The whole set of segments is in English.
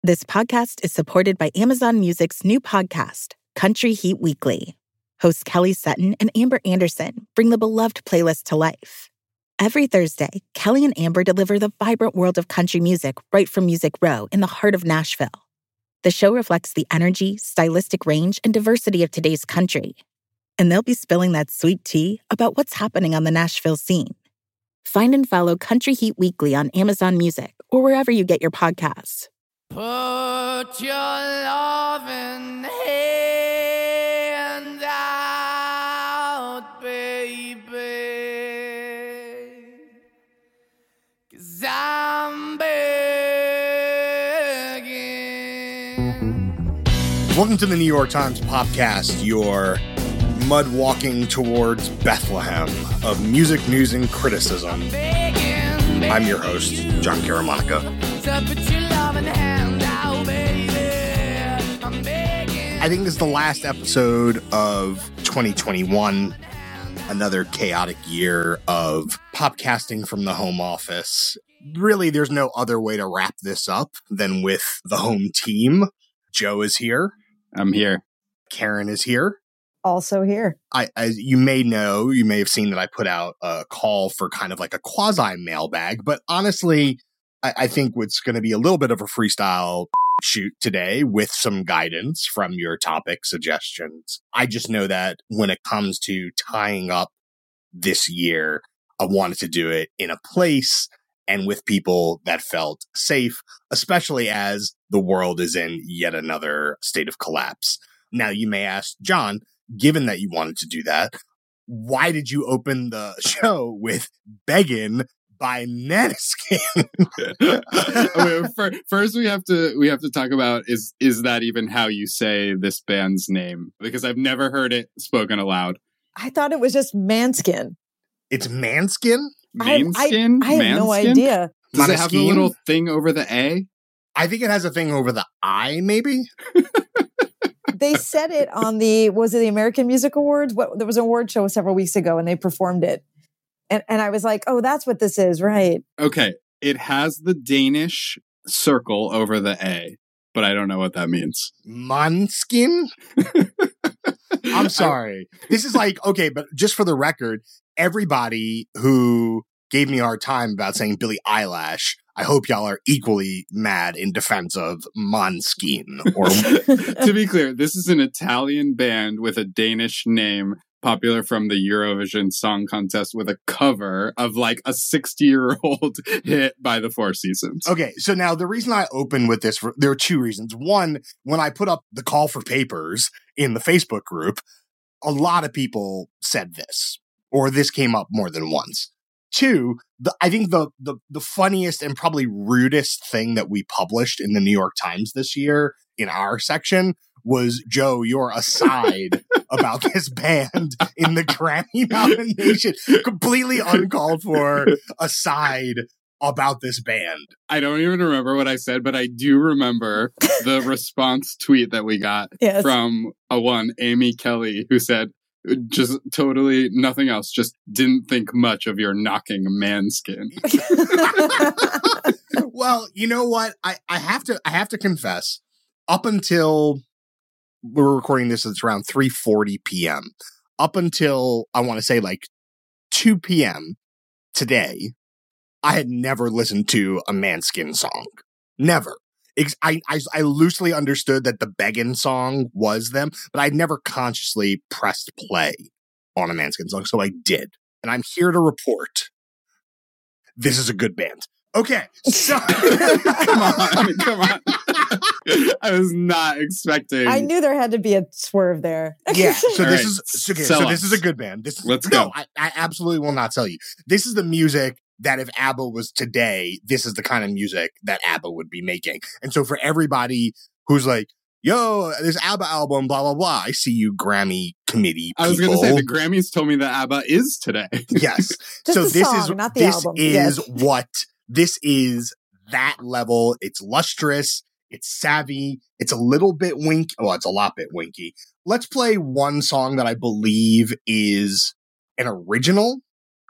This podcast is supported by Amazon Music's new podcast, Country Heat Weekly. Hosts Kelly Sutton and Amber Anderson bring the beloved playlist to life. Every Thursday, Kelly and Amber deliver the vibrant world of country music right from Music Row in the heart of Nashville. The show reflects the energy, stylistic range, and diversity of today's country. And they'll be spilling that sweet tea about what's happening on the Nashville scene. Find and follow Country Heat Weekly on Amazon Music or wherever you get your podcasts. Put your loving hand out, baby, 'cause I'm begging. Welcome to the New York Times Podcast, your mud walking towards Bethlehem of music, news, and criticism. I'm your host, John Caramonica. I think this is the last episode of 2021, another chaotic year of podcasting from the home office. Really, there's no other way to wrap this up than with the home team. Joe is here. I'm here. Karen is here. Also here. As you may know, you may have seen that I put out a call for kind of like a quasi mailbag, but honestly, I think it's going to be a little bit of a freestyle shoot today with some guidance from your topic suggestions. I just know that when it comes to tying up this year, I wanted to do it in a place and with people that felt safe, especially as the world is in yet another state of collapse. Now, you may ask, John, given that you wanted to do that, why did you open the show with Beggin' by Måneskin? First, we have to talk about is that even how you say this band's name? Because I've never heard it spoken aloud. I thought it was just Manskin. It's Manskin? Manskin? I have no idea. Does it have a little thing over the A? I think it has a thing over the I, maybe? They said it on the American Music Awards? There was an award show several weeks ago and they performed it. And I was like, oh, that's what this is, right? Okay. It has the Danish circle over the A, but I don't know what that means. Måneskin? I'm sorry. This is like, okay, but just for the record, everybody who gave me a hard time about saying Billie Eilish, I hope y'all are equally mad in defense of Måneskin. Or to be clear, this is an Italian band with a Danish name, popular from the Eurovision Song Contest, with a cover of like a 60-year-old hit by the Four Seasons. Okay, so now the reason I opened with this, there are two reasons. One, when I put up the call for papers in the Facebook group, a lot of people said this, or this came up more than once. Two, I think the funniest and probably rudest thing that we published in the New York Times this year in our section was, Joe, your aside about this band in the Grammy nomination. Completely uncalled for aside about this band. I don't even remember what I said, but I do remember the response tweet that we got from Amy Kelly, who said, just totally nothing else. Just didn't think much of your knocking Måneskin. Well, you know what? I have to confess, up until we're recording this, it's around 3:40 p.m. Up until, I want to say, like 2 p.m. today, I had never listened to a Måneskin song. Never. I loosely understood that the Beggin' song was them, but I'd never consciously pressed play on a Måneskin song, so I did. And I'm here to report, this is a good band. Okay, so... Come on. I was not expecting... I knew there had to be a swerve there. Yeah, so this is a good band. Let's go. I absolutely will not tell you. This is the music that if ABBA was today, this is the kind of music that ABBA would be making. And so for everybody who's like, yo, this ABBA album, blah, blah, blah, I see you Grammy committee people. I was going to say, the Grammys told me that ABBA is today. Yes. So this song, not the album. This is that level. It's lustrous. It's savvy. It's a little bit winky. Well, it's a lot bit winky. Let's play one song that I believe is an original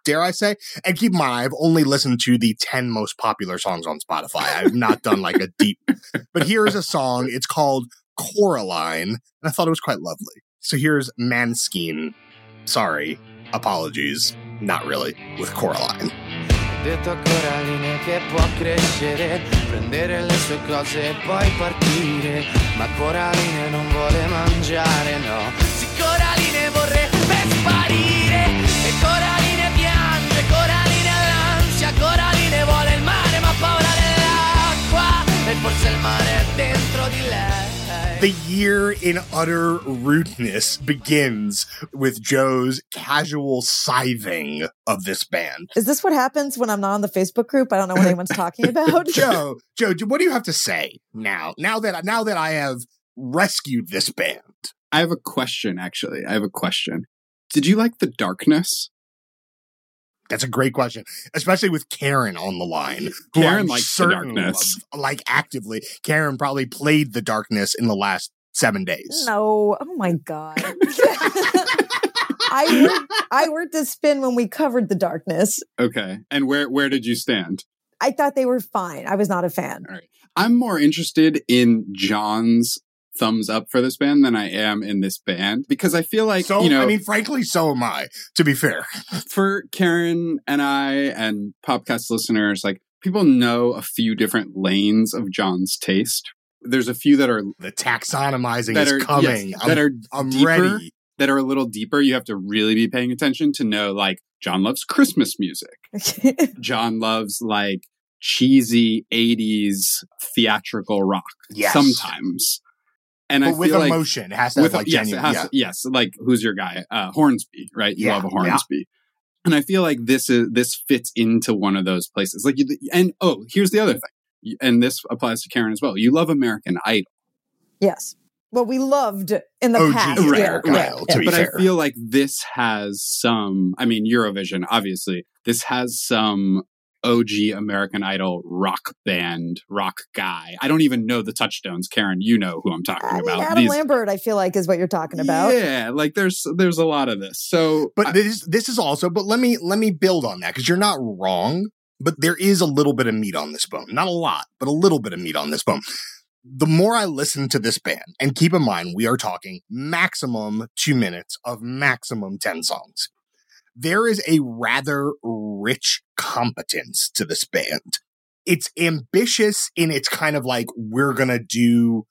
dare I say. And keep in mind, I've only listened to the 10 most popular songs on Spotify. I've not done like a deep, but here's a song. It's called Coraline, and I thought it was quite lovely. So here's Måneskin. Sorry, apologies, not really, with Coraline. Detto a Coraline che può crescere, prendere le sue cose e poi partire, ma Coraline non vuole mangiare, no. Sì, Coraline vorrebbe sparire, e Coraline piange, Coraline ha l'ansia, Coraline vuole il mare ma ha paura dell'acqua, e forse il mare è dentro di lei. The year in utter rudeness begins with Joe's casual scything of this band. Is this what happens when I'm not on the Facebook group? I don't know what anyone's talking about. Joe, what do you have to say now? Now that I have rescued this band. I have a question, actually. Did you like The Darkness? That's a great question, especially with Karen on the line. Karen likes The Darkness. Like actively. Karen probably played The Darkness in the last 7 days. No. Oh my God. I worked a spin when we covered The Darkness. Okay. And where did you stand? I thought they were fine. I was not a fan. All right. I'm more interested in John's thumbs up for this band than I am in this band, because I feel like, frankly, so am I, to be fair. For Karen and I and Popcast listeners, like, people know a few different lanes of John's taste. There's a few that are... The taxonomizing is coming. Yes, I'm deeper, ready. That are a little deeper. You have to really be paying attention to know, like, John loves Christmas music. John loves, like, cheesy 80s theatrical rock. Yes. Sometimes. And but I with feel emotion, it has to have like genuine. Yes, like who's your guy? Hornsby, right? You love a Hornsby, and I feel like this fits into one of those places. Like, here's the other thing, and this applies to Karen as well. You love American Idol, yes. Well, we loved in the past, American Idol. To be fair, I feel like this has some. I mean, Eurovision, obviously, this has some OG American Idol rock band, rock guy. I don't even know the Touchstones. Karen, you know who I'm talking about. Adam Lambert, I feel like, is what you're talking about. Yeah, like there's a lot of this. So, but this is also. But let me build on that, because you're not wrong. But there is a little bit of meat on this bone. Not a lot, but a little bit of meat on this bone. The more I listen to this band, and keep in mind, we are talking maximum 2 minutes of maximum 10 songs. There is a rather rich competence to this band. It's ambitious in its kind of like, we're going to do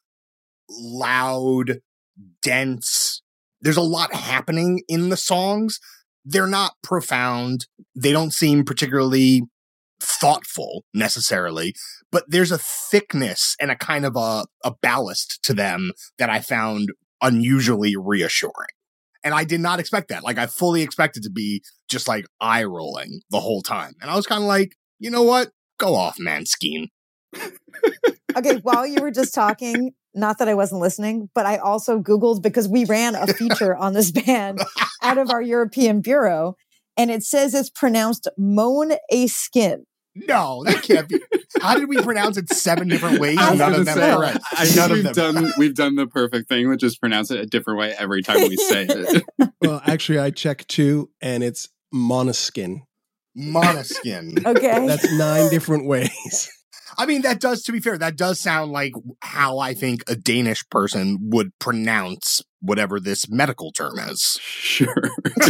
loud, dense. There's a lot happening in the songs. They're not profound. They don't seem particularly thoughtful necessarily, but there's a thickness and a kind of a ballast to them that I found unusually reassuring. And I did not expect that. Like, I fully expected to be just like eye rolling the whole time. And I was kind of like, you know what? Go off, Måneskin. Okay, while you were just talking, not that I wasn't listening, but I also Googled, because we ran a feature on this band out of our European bureau, and it says it's pronounced Måneskin. No, that can't be. How did we pronounce it 7 different ways? None of them are right. We've done the perfect thing, which is pronounce it a different way every time we say it. Well, actually, I checked too, and it's Måneskin. Måneskin. Okay. That's 9 different ways. I mean, that does, to be fair, that does sound like how I think a Danish person would pronounce whatever this medical term is. Sure.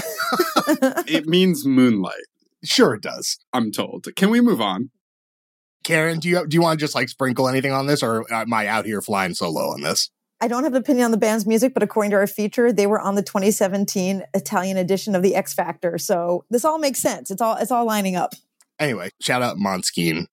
It means moonlight. Sure it does. I'm told. Can we move on? Karen, do you want to just like sprinkle anything on this, or am I out here flying solo on this? I don't have an opinion on the band's music, but according to our feature, they were on the 2017 Italian edition of the X Factor. So this all makes sense. It's all lining up. Anyway, shout out Måneskin.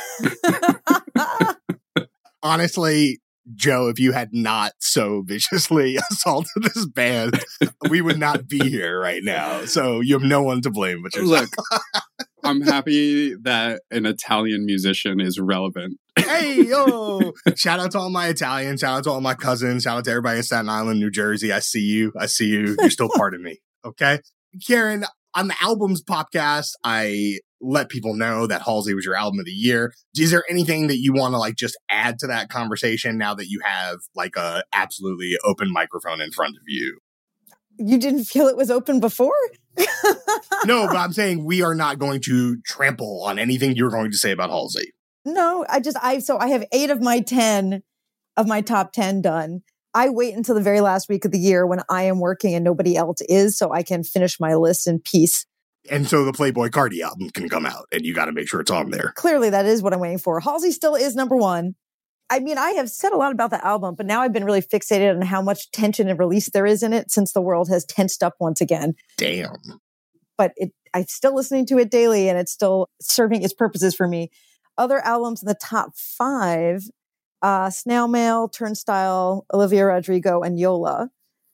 Honestly, Joe, if you had not so viciously assaulted this band, we would not be here right now. So you have no one to blame but yourself. Look, I'm happy that an Italian musician is relevant. Hey, yo! Shout out to all my Italians. Shout out to all my cousins. Shout out to everybody in Staten Island, New Jersey. I see you. You're still part of me. Okay? Karen, on the Albums podcast, I let people know that Halsey was your album of the year. Is there anything that you want to like just add to that conversation now that you have like a absolutely open microphone in front of you? You didn't feel it was open before? No, but I'm saying we are not going to trample on anything you're going to say about Halsey. No, I have 8 of my 10 of my top 10 done. I wait until the very last week of the year when I am working and nobody else is, so I can finish my list in peace. And so the Playboi Carti album can come out, and you got to make sure it's on there. Clearly, that is what I'm waiting for. Halsey still is number 1. I mean, I have said a lot about the album, but now I've been really fixated on how much tension and release there is in it since the world has tensed up once again. Damn. But I'm still listening to it daily, and it's still serving its purposes for me. Other albums in the top 5, Snail Mail, Turnstile, Olivia Rodrigo, and Yola.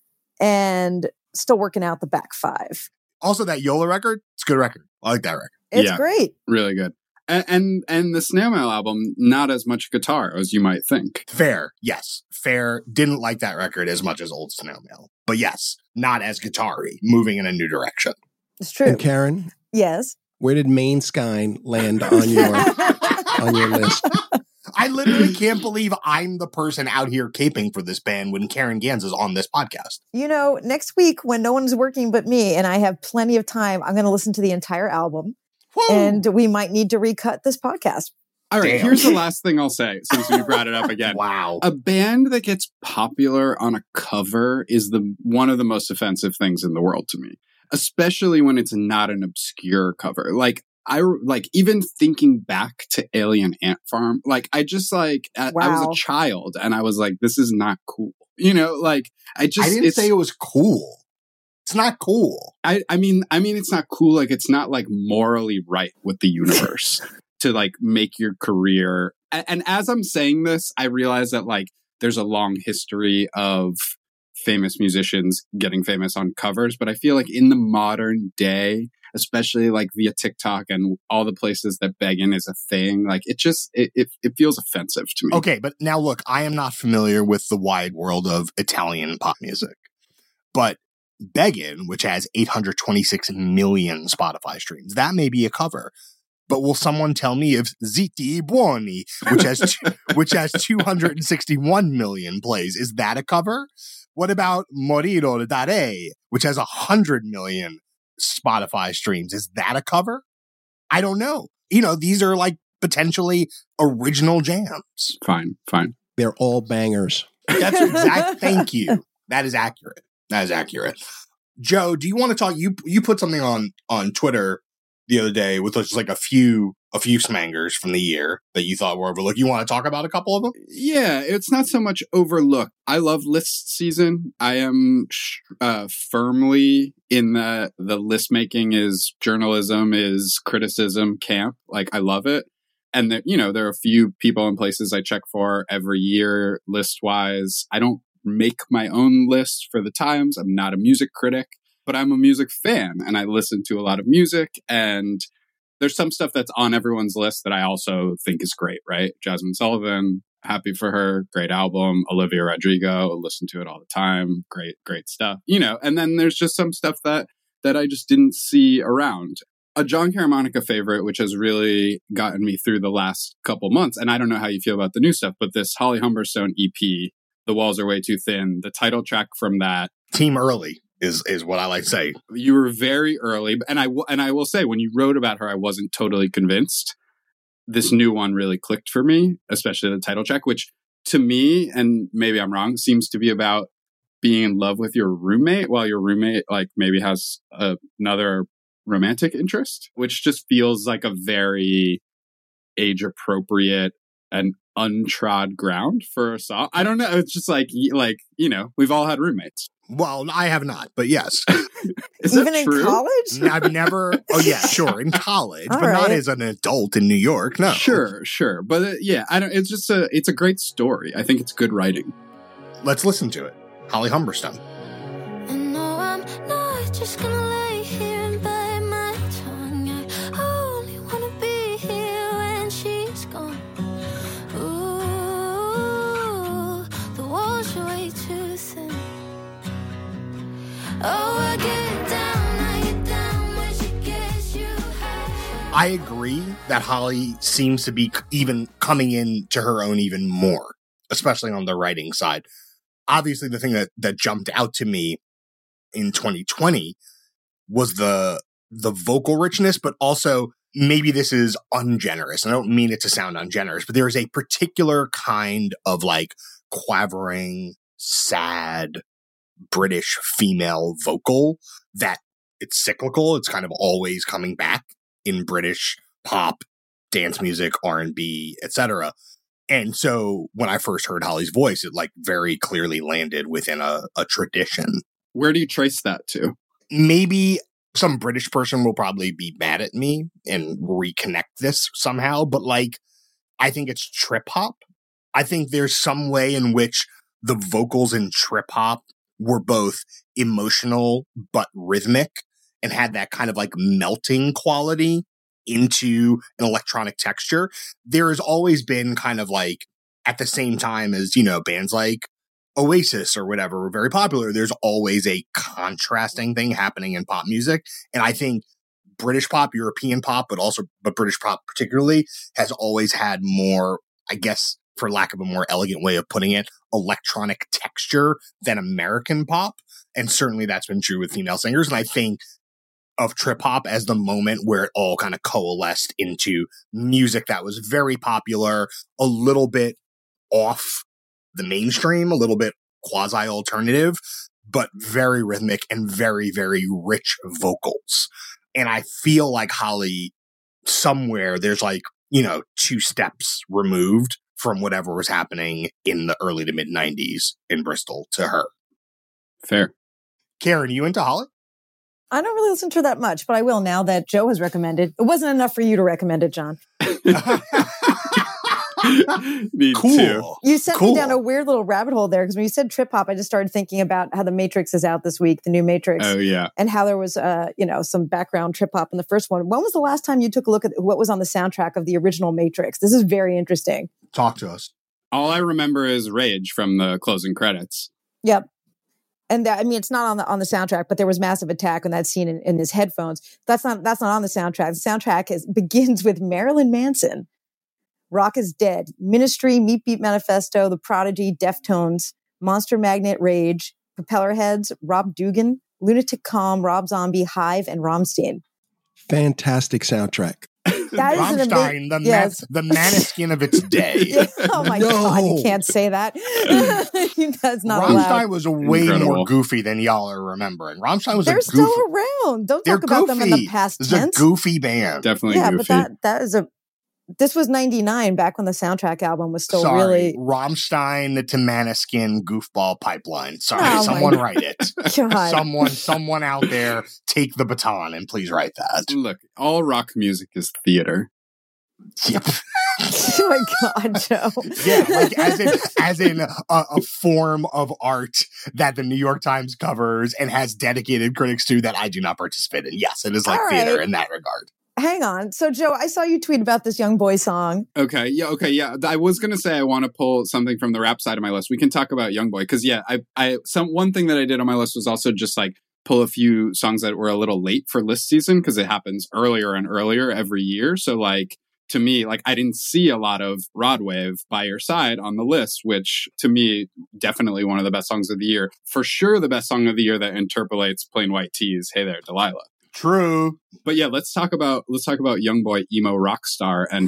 And still working out the back 5. Also, that Yola record, it's a good record. I like that record. It's great. Really good. And the Snail Mail album, not as much guitar as you might think. Fair, yes. Fair. Didn't like that record as much as old Snail Mail. But yes, not as guitar-y, moving in a new direction. It's true. And Karen? Yes? Where did Main Skine land on your list? I literally can't believe I'm the person out here caping for this band when Karen Gans is on this podcast. You know, next week when no one's working but me and I have plenty of time, I'm going to listen to the entire album. Woo! And we might need to recut this podcast. All right, here's the last thing I'll say since we brought it up again. Wow. A band that gets popular on a cover is one of the most offensive things in the world to me, especially when it's not an obscure cover. I even thinking back to Alien Ant Farm, I was a child and I was like, this is not cool. You know, I didn't say it was cool. It's not cool. I mean, it's not cool. It's not morally right with the universe to make your career. And as I'm saying this, I realize that there's a long history of famous musicians getting famous on covers. But I feel in the modern day, especially via TikTok and all the places that begging is a thing, it feels offensive to me. Okay, but now look, I am not familiar with the wide world of Italian pop music, but Beggin', which has 826 million Spotify streams, that may be a cover. But will someone tell me if Zitti Buoni, which has 261 million plays, is that a cover? What about Morire da Re, which has 100 million Spotify streams? Is that a cover? I don't know. You know, these are potentially original jams. Fine. They're all bangers. That's exact. Thank you. That is accurate. Joe, do you want to talk? You put something on Twitter the other day with just a few smangers from the year that you thought were overlooked. You want to talk about a couple of them? Yeah, it's not so much overlooked. I love list season. I am firmly in the list making is journalism, is criticism camp. I love it. And there are a few people and places I check for every year list wise. I don't make my own list for the Times. I'm not a music critic, but I'm a music fan and I listen to a lot of music, and there's some stuff that's on everyone's list that I also think is great, right? Jasmine Sullivan, happy for her, great album. Olivia Rodrigo, listen to it all the time. Great stuff. And then there's just some stuff that I just didn't see around. A John Caramanica favorite, which has really gotten me through the last couple months, and I don't know how you feel about the new stuff, but this Holly Humberstone EP, The Walls Are Way Too Thin, the title track from that. Team early is what I like to say. You were very early, and I will say, when you wrote about her, I wasn't totally convinced. This new one really clicked for me, especially the title track, which to me, and maybe I'm wrong, seems to be about being in love with your roommate while your roommate maybe has another romantic interest, which just feels like a very age appropriate and untrod ground for a song. I don't know. It's just we've all had roommates. Well, I have not, but yes. Is Even that true? In college? I've never. Oh yeah, sure, in college, but not as an adult in New York. No, sure, but I don't. It's just it's a great story. I think it's good writing. Let's listen to it. Holly Humberstone. I know I'm not just gonna lay here and bite my tongue. I only wanna be here when she's gone. Ooh, the walls are way too thin. Oh, I get down when she gets you high. I agree that Holly seems to be even coming into her own even more, especially on the writing side. Obviously, the thing that jumped out to me in 2020 was the vocal richness, but also maybe this is ungenerous. I don't mean it to sound ungenerous, but there is a particular kind of like quavering, sad British female vocal that it's cyclical. It's kind of always coming back in British pop, dance music, R&B, etc. And so when I first heard Holly's voice, it like very clearly landed within a tradition. Where do you trace that to? Maybe some British person will probably be mad at me and reconnect this somehow, but like, I think it's trip hop. I think there's some way in which the vocals in trip hop were both emotional but rhythmic and had that kind of like melting quality into an electronic texture. There has always been kind of like, at the same time as, you know, bands like Oasis or whatever were very popular, there's always a contrasting thing happening in pop music. And I think British pop, European pop, but British pop particularly has always had more, I guess, for lack of a more elegant way of putting it, electronic texture than American pop. And certainly that's been true with female singers. And I think of trip hop as the moment where it all kind of coalesced into music that was very popular, a little bit off the mainstream, a little bit quasi-alternative, but very rhythmic and very, very rich vocals. And I feel like Holly, somewhere there's like, you know, 2 steps removed from whatever was happening in the early to mid 90s in Bristol to her. Fair. Karen, you into Holly? I don't really listen to her that much, but I will now that Joe has recommended. It wasn't enough for you to recommend it, John. Me cool. too. You sent me down a weird little rabbit hole there because when you said trip hop, I just started thinking about how the Matrix is out this week, the new Matrix. Oh yeah, and how there was, some background trip hop in the first one. When was the last time you took a look at what was on the soundtrack of the original Matrix? This is very interesting. Talk to us. All I remember is Rage from the closing credits. Yep. And that, I mean, it's not on the soundtrack, but there was Massive Attack on that scene in his headphones. That's not on the soundtrack. The soundtrack begins with Marilyn Manson. Rock is Dead, Ministry, Meat Beat Manifesto, The Prodigy, Deftones, Monster Magnet, Rage, Propellerheads, Rob Dugan, Lunatic Calm, Rob Zombie, Hive, and Rammstein. Fantastic soundtrack. That is Rammstein, the Maneskin of its day. Yeah. Oh my God, you can't say that. That's not allowed. Rammstein was way more goofy than y'all are remembering. Rammstein was They're still around. Don't talk about them in the past tense. It's a goofy band. Definitely goofy. But that is this was 99 back when the soundtrack album was still really... Rammstein to Maneskin goofball pipeline. Sorry, someone write it. Someone out there take the baton and please write that. Look, all rock music is theater. Yep. Oh my God, Joe. Yeah, like as in a form of art that the New York Times covers and has dedicated critics to that I do not participate in. Yes, it is like theater in that regard. Hang on. So, Joe, I saw you tweet about this Young Boy song. Okay. Yeah. I was going to say I want to pull something from the rap side of my list. We can talk about Young Boy because, one thing that I did on my list was also just like pull a few songs that were a little late for list season because it happens earlier and earlier every year. So, like, to me, like, I didn't see a lot of Rod Wave By Your Side on the list, which to me, definitely one of the best songs of the year. For sure, the best song of the year that interpolates Plain White T's Hey There, Delilah. True. But yeah, let's talk about Young Boy Emo Rockstar and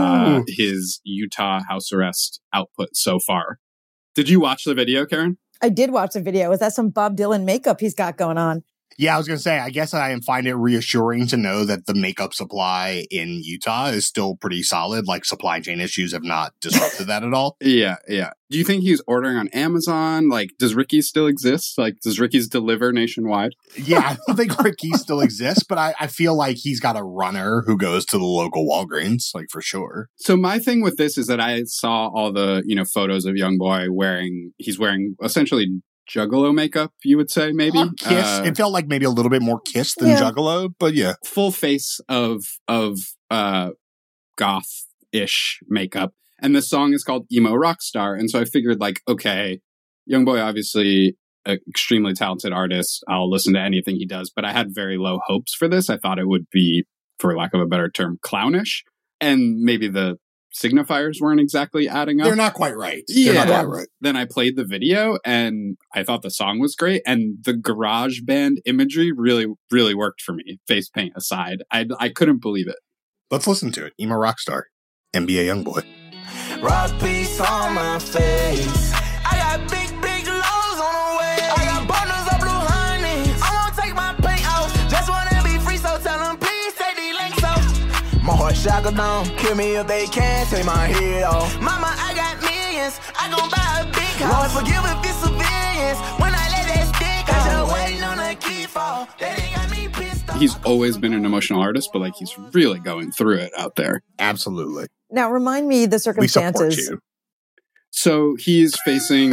his Utah house arrest output so far. Did you watch the video, Karen? I did watch the video. Is that some Bob Dylan makeup he's got going on? Yeah, I was going to say, I guess I find it reassuring to know that the makeup supply in Utah is still pretty solid. Like, supply chain issues have not disrupted that at all. Yeah. Do you think he's ordering on Amazon? Like, does Ricky's still exist? Like, does Ricky's deliver nationwide? Yeah, I don't think Ricky's still exists, but I feel like he's got a runner who goes to the local Walgreens, like, for sure. So my thing with this is that I saw all the, photos of Young Boy he's wearing essentially Juggalo makeup, you would say, maybe? Kiss. It felt like maybe a little bit more Kiss than Juggalo, but yeah. Full face of goth-ish makeup. And the song is called Emo Rockstar. And so I figured, like, okay, Young Boy, obviously an extremely talented artist. I'll listen to anything he does. But I had very low hopes for this. I thought it would be, for lack of a better term, clownish. And maybe the signifiers weren't exactly adding up. They're not quite right. Yeah. They're not quite right. Then I played the video and I thought the song was great. And the garage band imagery really, really worked for me. Face paint aside. I couldn't believe it. Let's listen to it. Emo Rockstar, NBA Youngboy. Rock piece on my face. I got big lows on the way. I got bundles of blue honey. I won't take my paint off. Just wanna be free, so tell them please take these links off. My heart shackled down. Kill me if they can. Take my head off. Mama, I got millions. I gon' buy a big house. Lord, forgive if it's civilians. When I let that stick out, just waiting on a key fall. That ain't got me pissed off. He's always been an emotional artist, but like he's really going through it out there. Absolutely. Now, remind me the circumstances. We support you. So he's facing,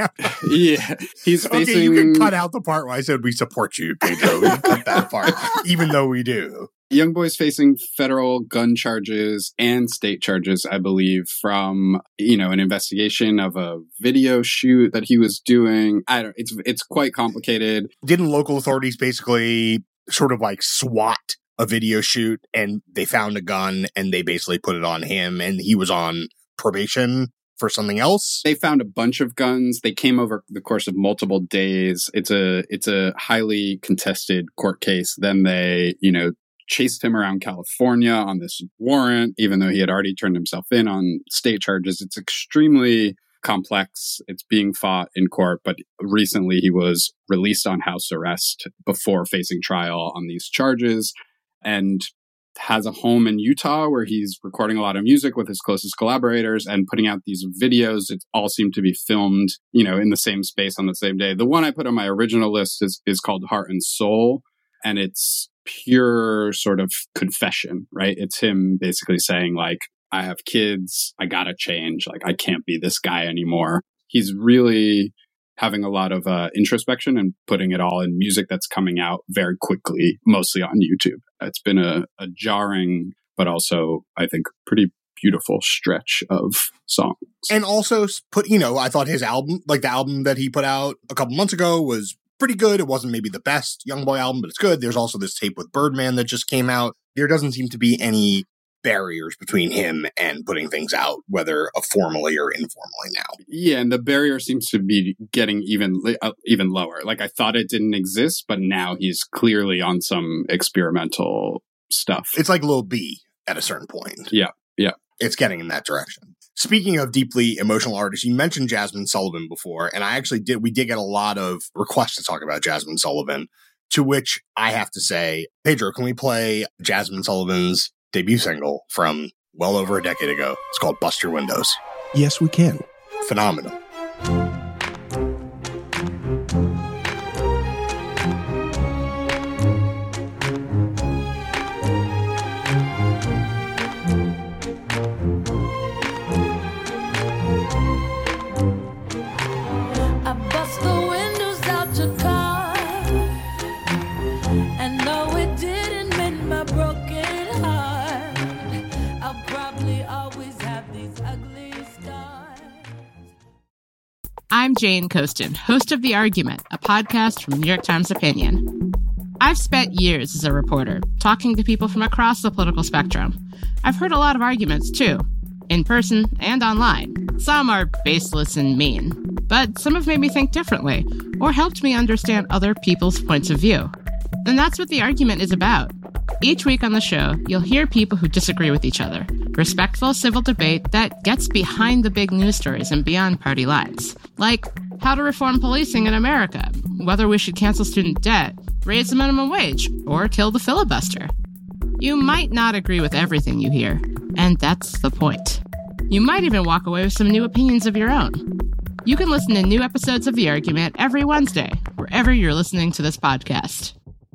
he's facing. Okay, you can cut out the part where I said we support you, Pedro. We can cut that part, even though we do. Youngboy's facing federal gun charges and state charges, I believe, from, an investigation of a video shoot that he was doing. It's quite complicated. Didn't local authorities basically sort of like SWAT a video shoot, and they found a gun and they basically put it on him, and he was on probation for something else? They found a bunch of guns. They came over the course of multiple days. It's a highly contested court case. Then they, chased him around California on this warrant, even though he had already turned himself in on state charges. It's extremely complex. It's being fought in court, but recently he was released on house arrest before facing trial on these charges, and has a home in Utah where he's recording a lot of music with his closest collaborators and putting out these videos. It all seemed to be filmed, in the same space on the same day. The one I put on my original list is called Heart and Soul, and it's pure sort of confession, right? It's him basically saying, like, I have kids, I gotta change, like, I can't be this guy anymore. He's really having a lot of introspection and putting it all in music that's coming out very quickly, mostly on YouTube. It's been a jarring, but also, I think, pretty beautiful stretch of songs. And also I thought his album, like the album that he put out a couple months ago, was pretty good. It wasn't maybe the best Youngboy album, but it's good. There's also this tape with Birdman that just came out. There doesn't seem to be any barriers between him and putting things out, whether formally or informally now. Yeah, and the barrier seems to be getting even lower. Like, I thought it didn't exist, but now he's clearly on some experimental stuff. It's like Lil B at a certain point. Yeah. It's getting in that direction. Speaking of deeply emotional artists, you mentioned Jazmine Sullivan before, and we did get a lot of requests to talk about Jazmine Sullivan, to which I have to say, Pedro, can we play Jazmine Sullivan's debut single from well over a decade ago? It's called Bust Your Windows. Yes, we can. Phenomenal. I'm Jane Coaston, host of The Argument, a podcast from New York Times Opinion. I've spent years as a reporter, talking to people from across the political spectrum. I've heard a lot of arguments, too, in person and online. Some are baseless and mean, but some have made me think differently, or helped me understand other people's points of view. And that's what The Argument is about. Each week on the show, you'll hear people who disagree with each other. Respectful civil debate that gets behind the big news stories and beyond party lines. Like how to reform policing in America, whether we should cancel student debt, raise the minimum wage, or kill the filibuster. You might not agree with everything you hear, and that's the point. You might even walk away with some new opinions of your own. You can listen to new episodes of The Argument every Wednesday, wherever you're listening to this podcast.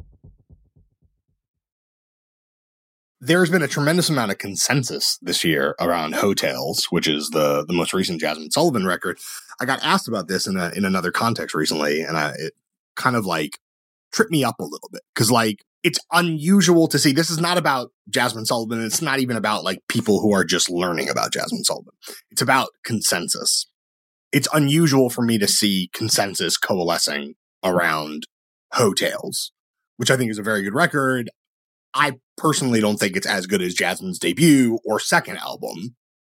There's been a tremendous amount of consensus this year around Hotels, which is the most recent Jazmine Sullivan record. I got asked about this in another context recently, and it kind of like tripped me up a little bit, because like it's unusual to see. This is not about Jazmine Sullivan, and it's not even about like people who are just learning about Jazmine Sullivan. It's about consensus. It's unusual for me to see consensus coalescing around Hotels, which I think is a very good record. I personally don't think it's as good as Jazmine's debut or second album.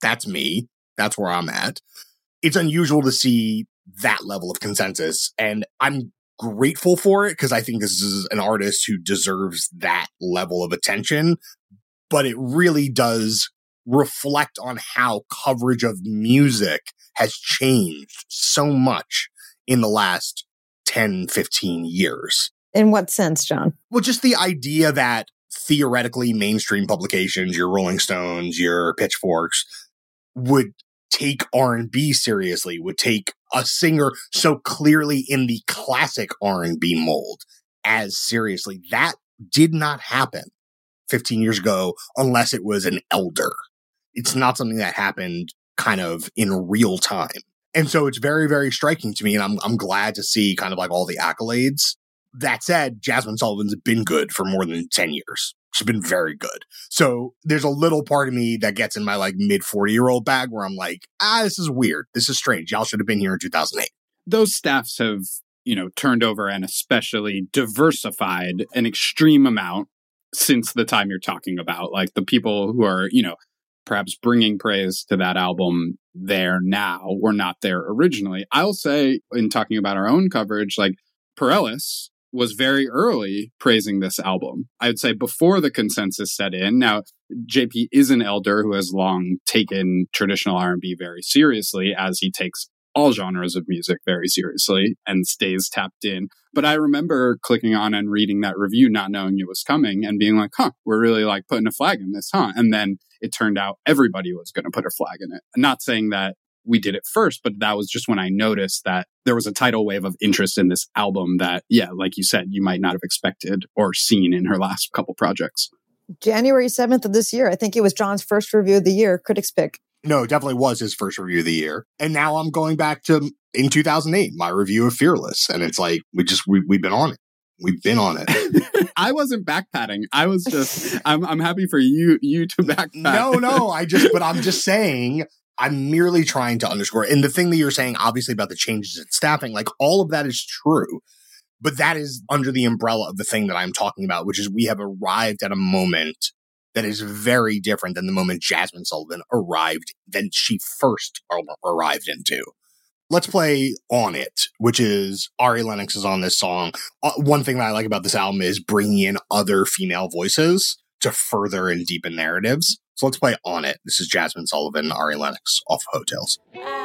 That's me. That's where I'm at. It's unusual to see that level of consensus, and I'm grateful for it because I think this is an artist who deserves that level of attention, but it really does reflect on how coverage of music has changed so much in the last 10, 15 years. In what sense, John? Well, just the idea that theoretically mainstream publications, your Rolling Stones, your Pitchforks, would take R&B seriously, would take a singer so clearly in the classic R&B mold as seriously. That did not happen 15 years ago unless it was an elder. It's not something that happened kind of in real time. And so it's very, very striking to me, and I'm glad to see kind of like all the accolades. That said, Jazmine Sullivan's been good for more than 10 years. She's been very good. So there's a little part of me that gets in my like mid 40-year-old bag where I'm like, this is weird. This is strange. Y'all should have been here in 2008. Those staffs have, turned over and especially diversified an extreme amount since the time you're talking about. Like the people who are, perhaps bringing praise to that album there now were not there originally. I'll say, in talking about our own coverage, like Perelis was very early praising this album. I would say before the consensus set in. Now, JP is an elder who has long taken traditional R&B very seriously, as he takes all genres of music very seriously and stays tapped in. But I remember clicking on and reading that review, not knowing it was coming and being like, we're really like putting a flag in this, And then it turned out everybody was going to put a flag in it. I'm not saying that we did it first, but that was just when I noticed that there was a tidal wave of interest in this album that, like you said, you might not have expected or seen in her last couple projects. January 7th of this year, I think it was John's first review of the year, Critics Pick. No, it definitely was his first review of the year. And now I'm going back to, in 2008, my review of Fearless. And it's like, we've been on it. We've been on it. I wasn't backpatting. I was just, I'm happy for you to backpat. No, but I'm just saying, I'm merely trying to underscore. And the thing that you're saying, obviously, about the changes in staffing, like all of that is true. But that is under the umbrella of the thing that I'm talking about, which is we have arrived at a moment that is very different than the moment Jazmine Sullivan arrived, than she first arrived into. Let's play On It, which is Ari Lennox is on this song. One thing that I like about this album is bringing in other female voices to further and deepen narratives. So let's play On It. This is Jazmine Sullivan, Ari Lennox off of Hotels.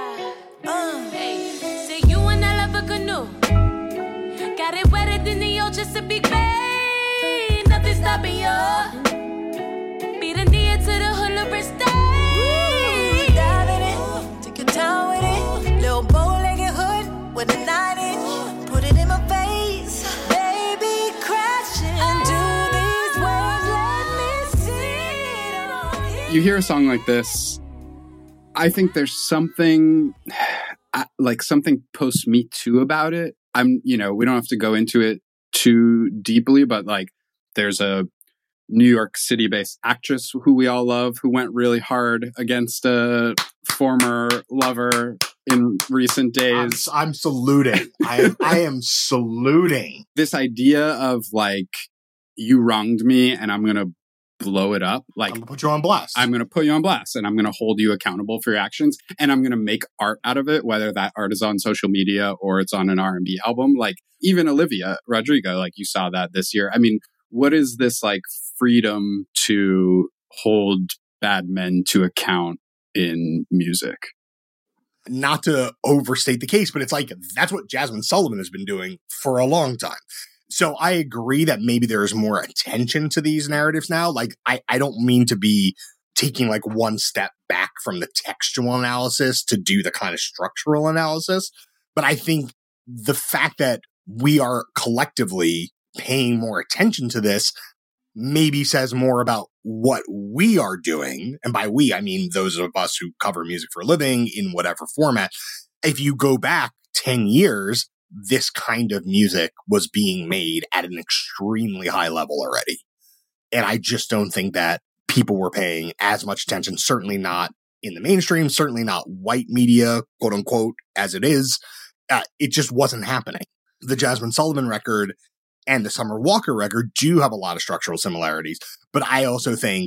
Hey, say you and I love a canoe. Got it wetter than the old Chesapeake Bay. Nothing stopping you. Beat a near to the hula wrist day. Dive in it, take your time with it. Little bow-legged hood with a 9-inch. Put it in my face, baby, crashing into these waves. Let me see it on. You hear a song like this, I think there's something like something post Me Too about it. We don't have to go into it too deeply, but like there's a New York City-based actress who we all love who went really hard against a former lover in recent days. I'm saluting. I am saluting. This idea of like, you wronged me and I'm going to blow it up. Like, I'm going to put you on blast. I'm going to put you on blast and I'm going to hold you accountable for your actions. And I'm going to make art out of it, whether that art is on social media or it's on an R&B album. Like even Olivia Rodrigo, like you saw that this year. I mean, what is this like freedom to hold bad men to account in music? Not to overstate the case, but it's like, that's what Jazmine Sullivan has been doing for a long time. So I agree that maybe there is more attention to these narratives now. Like, I don't mean to be taking like one step back from the textual analysis to do the kind of structural analysis. But I think the fact that we are collectively paying more attention to this maybe says more about what we are doing. And by we, I mean those of us who cover music for a living in whatever format. If you go back 10 years, this kind of music was being made at an extremely high level already. And I just don't think that people were paying as much attention, certainly not in the mainstream, certainly not white media, quote unquote, as it is. It just wasn't happening. The Jazmine Sullivan record and the Summer Walker record do have a lot of structural similarities, but I also think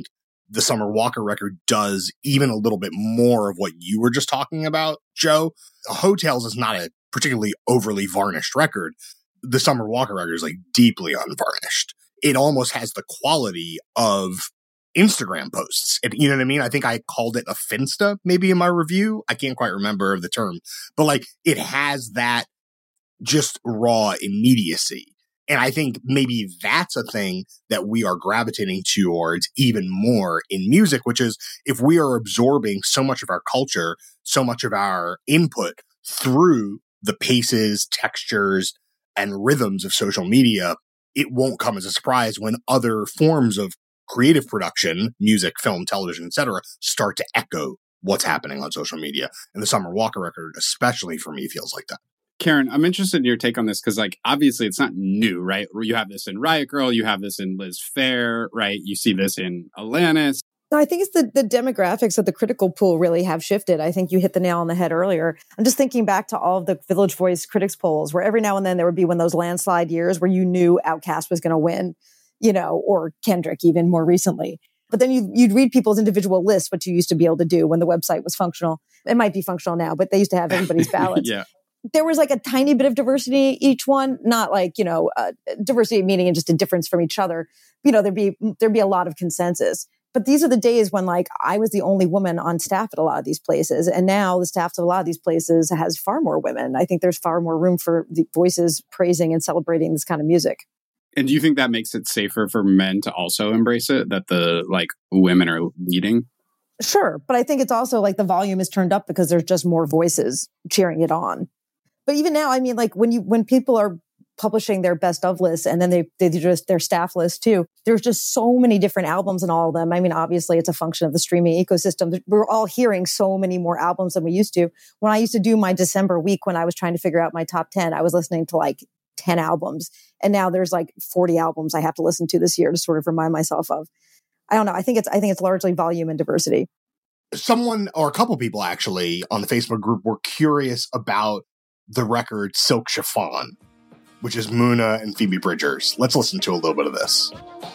the Summer Walker record does even a little bit more of what you were just talking about, Joe. Hotels is not a particularly overly varnished record. The Summer Walker record is like deeply unvarnished. It almost has the quality of Instagram posts. You know what I mean? I think I called it a Finsta maybe in my review. I can't quite remember the term, but like it has that just raw immediacy. And I think maybe that's a thing that we are gravitating towards even more in music, which is if we are absorbing so much of our culture, so much of our input through the paces, textures, and rhythms of social media, it won't come as a surprise when other forms of creative production, music, film, television, etc., start to echo what's happening on social media. And the Summer Walker record, especially for me, feels like that. Karen, I'm interested in your take on this because, like, obviously it's not new, right? You have this in Riot Grrrl, you have this in Liz Phair, right? You see this in Alanis. No, I think it's the demographics of the critical pool really have shifted. I think you hit the nail on the head earlier. I'm just thinking back to all of the Village Voice critics polls where every now and then there would be one of those landslide years where you knew Outkast was going to win, you know, or Kendrick even more recently. But then you'd read people's individual lists, what you used to be able to do when the website was functional. It might be functional now, but they used to have everybody's ballots. Yeah. There was like a tiny bit of diversity each one, not like, you know, diversity meaning just a difference from each other. You know, there'd be a lot of consensus. But these are the days when like I was the only woman on staff at a lot of these places. And now the staff of a lot of these places has far more women. I think there's far more room for the voices praising and celebrating this kind of music. And do you think that makes it safer for men to also embrace it, that the like women are leading? Sure. But I think it's also like the volume is turned up because there's just more voices cheering it on. But even now, I mean, like when people are publishing their best of lists and then they do just their staff list too, there's just so many different albums in all of them. I mean, obviously it's a function of the streaming ecosystem. We're all hearing so many more albums than we used to. When I used to do my December week, when I was trying to figure out my top 10, I was listening to like 10 albums. And now there's like 40 albums I have to listen to this year to sort of remind myself of. I don't know. I think it's largely volume and diversity. Someone or a couple people actually on the Facebook group were curious about the record Silk Chiffon, which is Muna and Phoebe Bridgers. Let's listen to a little bit of this.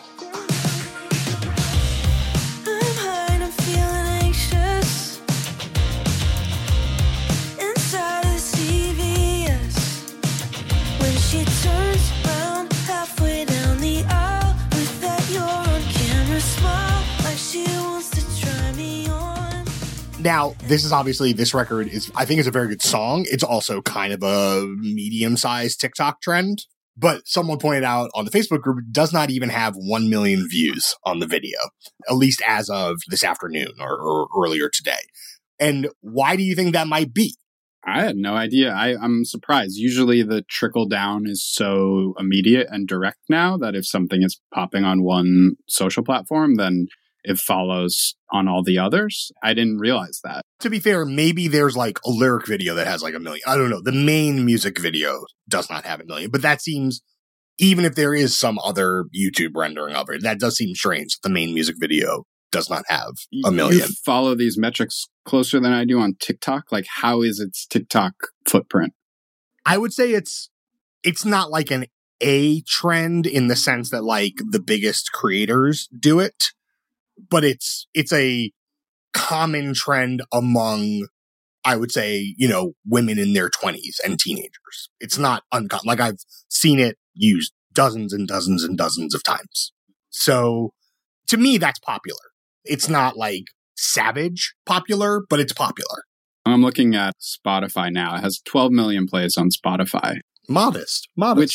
Now, this record is, I think, is a very good song. It's also kind of a medium-sized TikTok trend. But someone pointed out on the Facebook group, it does not even have 1 million views on the video, at least as of this afternoon or earlier today. And why do you think that might be? I had no idea. I'm surprised. Usually the trickle down is so immediate and direct now that if something is popping on one social platform, then it follows on all the others. I didn't realize that. To be fair, maybe there's like a lyric video that has like 1 million. I don't know. The main music video does not have 1 million, but that seems, even if there is some other YouTube rendering of it, that does seem strange. The main music video does not have 1 million. You follow these metrics closer than I do on TikTok. Like, how is its TikTok footprint? I would say it's not like an A trend in the sense that like the biggest creators do it. But it's a common trend among, I would say, you know, women in their 20s and teenagers. It's not uncommon. Like I've seen it used dozens and dozens and dozens of times. So to me, that's popular. It's not like savage popular, but it's popular. I'm looking at Spotify now. It has 12 million plays on Spotify. Modest.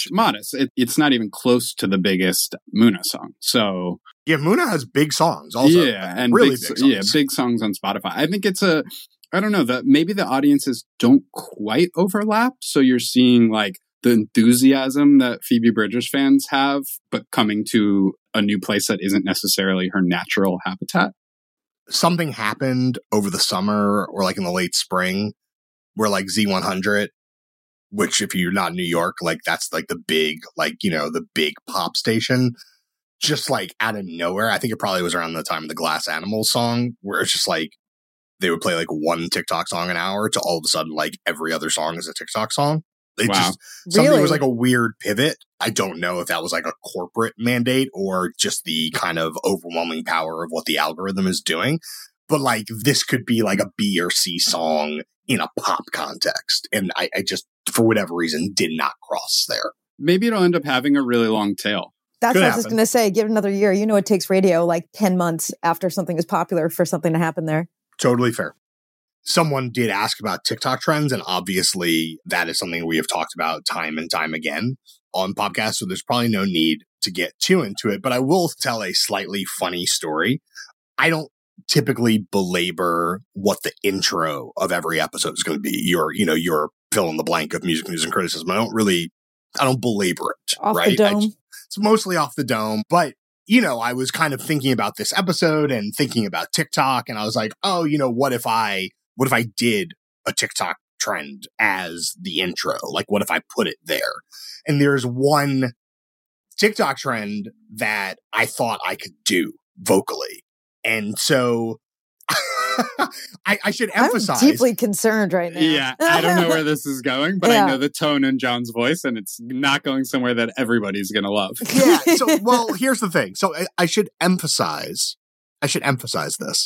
It's not even close to the biggest Muna song. So yeah, Muna has big songs also. Yeah, and really big songs. Yeah, big songs on Spotify. I think it's I don't know, maybe the audiences don't quite overlap. So you're seeing like the enthusiasm that Phoebe Bridgers fans have, but coming to a new place that isn't necessarily her natural habitat. Something happened over the summer or like in the late spring where like Z100, which if you're not in New York, like that's like the big, like, you know, the big pop station, just like out of nowhere. I think it probably was around the time of the Glass Animals song where it's just like they would play like one TikTok song an hour to all of a sudden like every other song is a TikTok song. Something was like a weird pivot. I don't know if that was like a corporate mandate or just the kind of overwhelming power of what the algorithm is doing. But like, this could be like a B or C song in a pop context. And I just, for whatever reason, did not cross there. Maybe it'll end up having a really long tail. That's what I was just going to say. Give it another year. You know, it takes radio like 10 months after something is popular for something to happen there. Totally fair. Someone did ask about TikTok trends, and obviously that is something we have talked about time and time again on podcasts, so there's probably no need to get too into it, but I will tell a slightly funny story. I don't typically belabor what the intro of every episode is going to be. Your fill in the blank of music news and criticism. I don't belabor it. Off right? the dome. It's mostly off the dome, but I was kind of thinking about this episode and thinking about TikTok, and I was like, oh, what if I did a TikTok trend as the intro? Like, what if I put it there? And there's one TikTok trend that I thought I could do vocally. And so I should emphasize. I'm deeply concerned right now. Yeah, I don't know where this is going, but I know the tone in John's voice, and it's not going somewhere that everybody's going to love. Yeah. So, well, here's the thing. So I should emphasize this.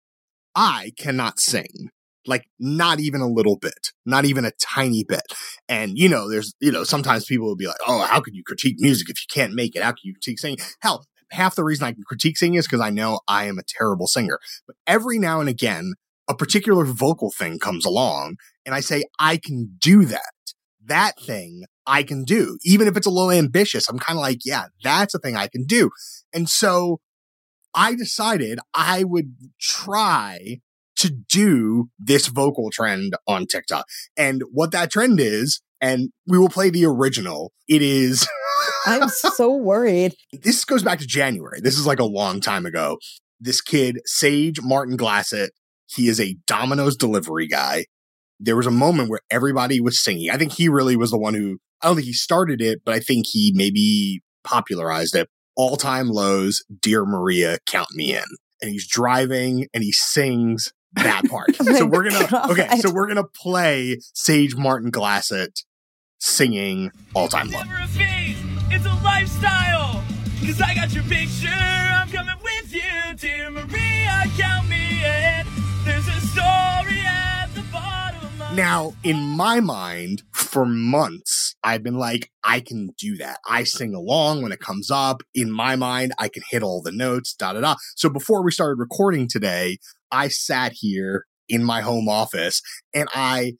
I cannot sing, like not even a little bit, not even a tiny bit. And, there's, sometimes people will be like, oh, how could you critique music if you can't make it? How can you critique singing? Hell, half the reason I can critique singing is because I know I am a terrible singer. But every now and again, a particular vocal thing comes along and I say, I can do that. That thing I can do. Even if it's a little ambitious, I'm kind of like, yeah, that's a thing I can do. And so I decided I would try to do this vocal trend on TikTok. And what that trend is, and we will play the original, it is... I'm so worried. This goes back to January. This is like a long time ago. This kid, Sage Martin Glassett, he is a Domino's delivery guy. There was a moment where everybody was singing. I think he really was the one who, I don't think he started it, but I think he maybe popularized it. All Time Low's Dear Maria, Count Me In. And he's driving and he sings that part. So we're going to play Sage Martin Glassett singing All Time Low. It's a lifestyle, 'cause I got your picture, I'm coming with you, dear Maria, count me in, there's a story at the bottom of... Now, in my mind, for months, I've been like, I can do that. I sing along when it comes up. In my mind, I can hit all the notes, da-da-da. So before we started recording today, I sat here in my home office and I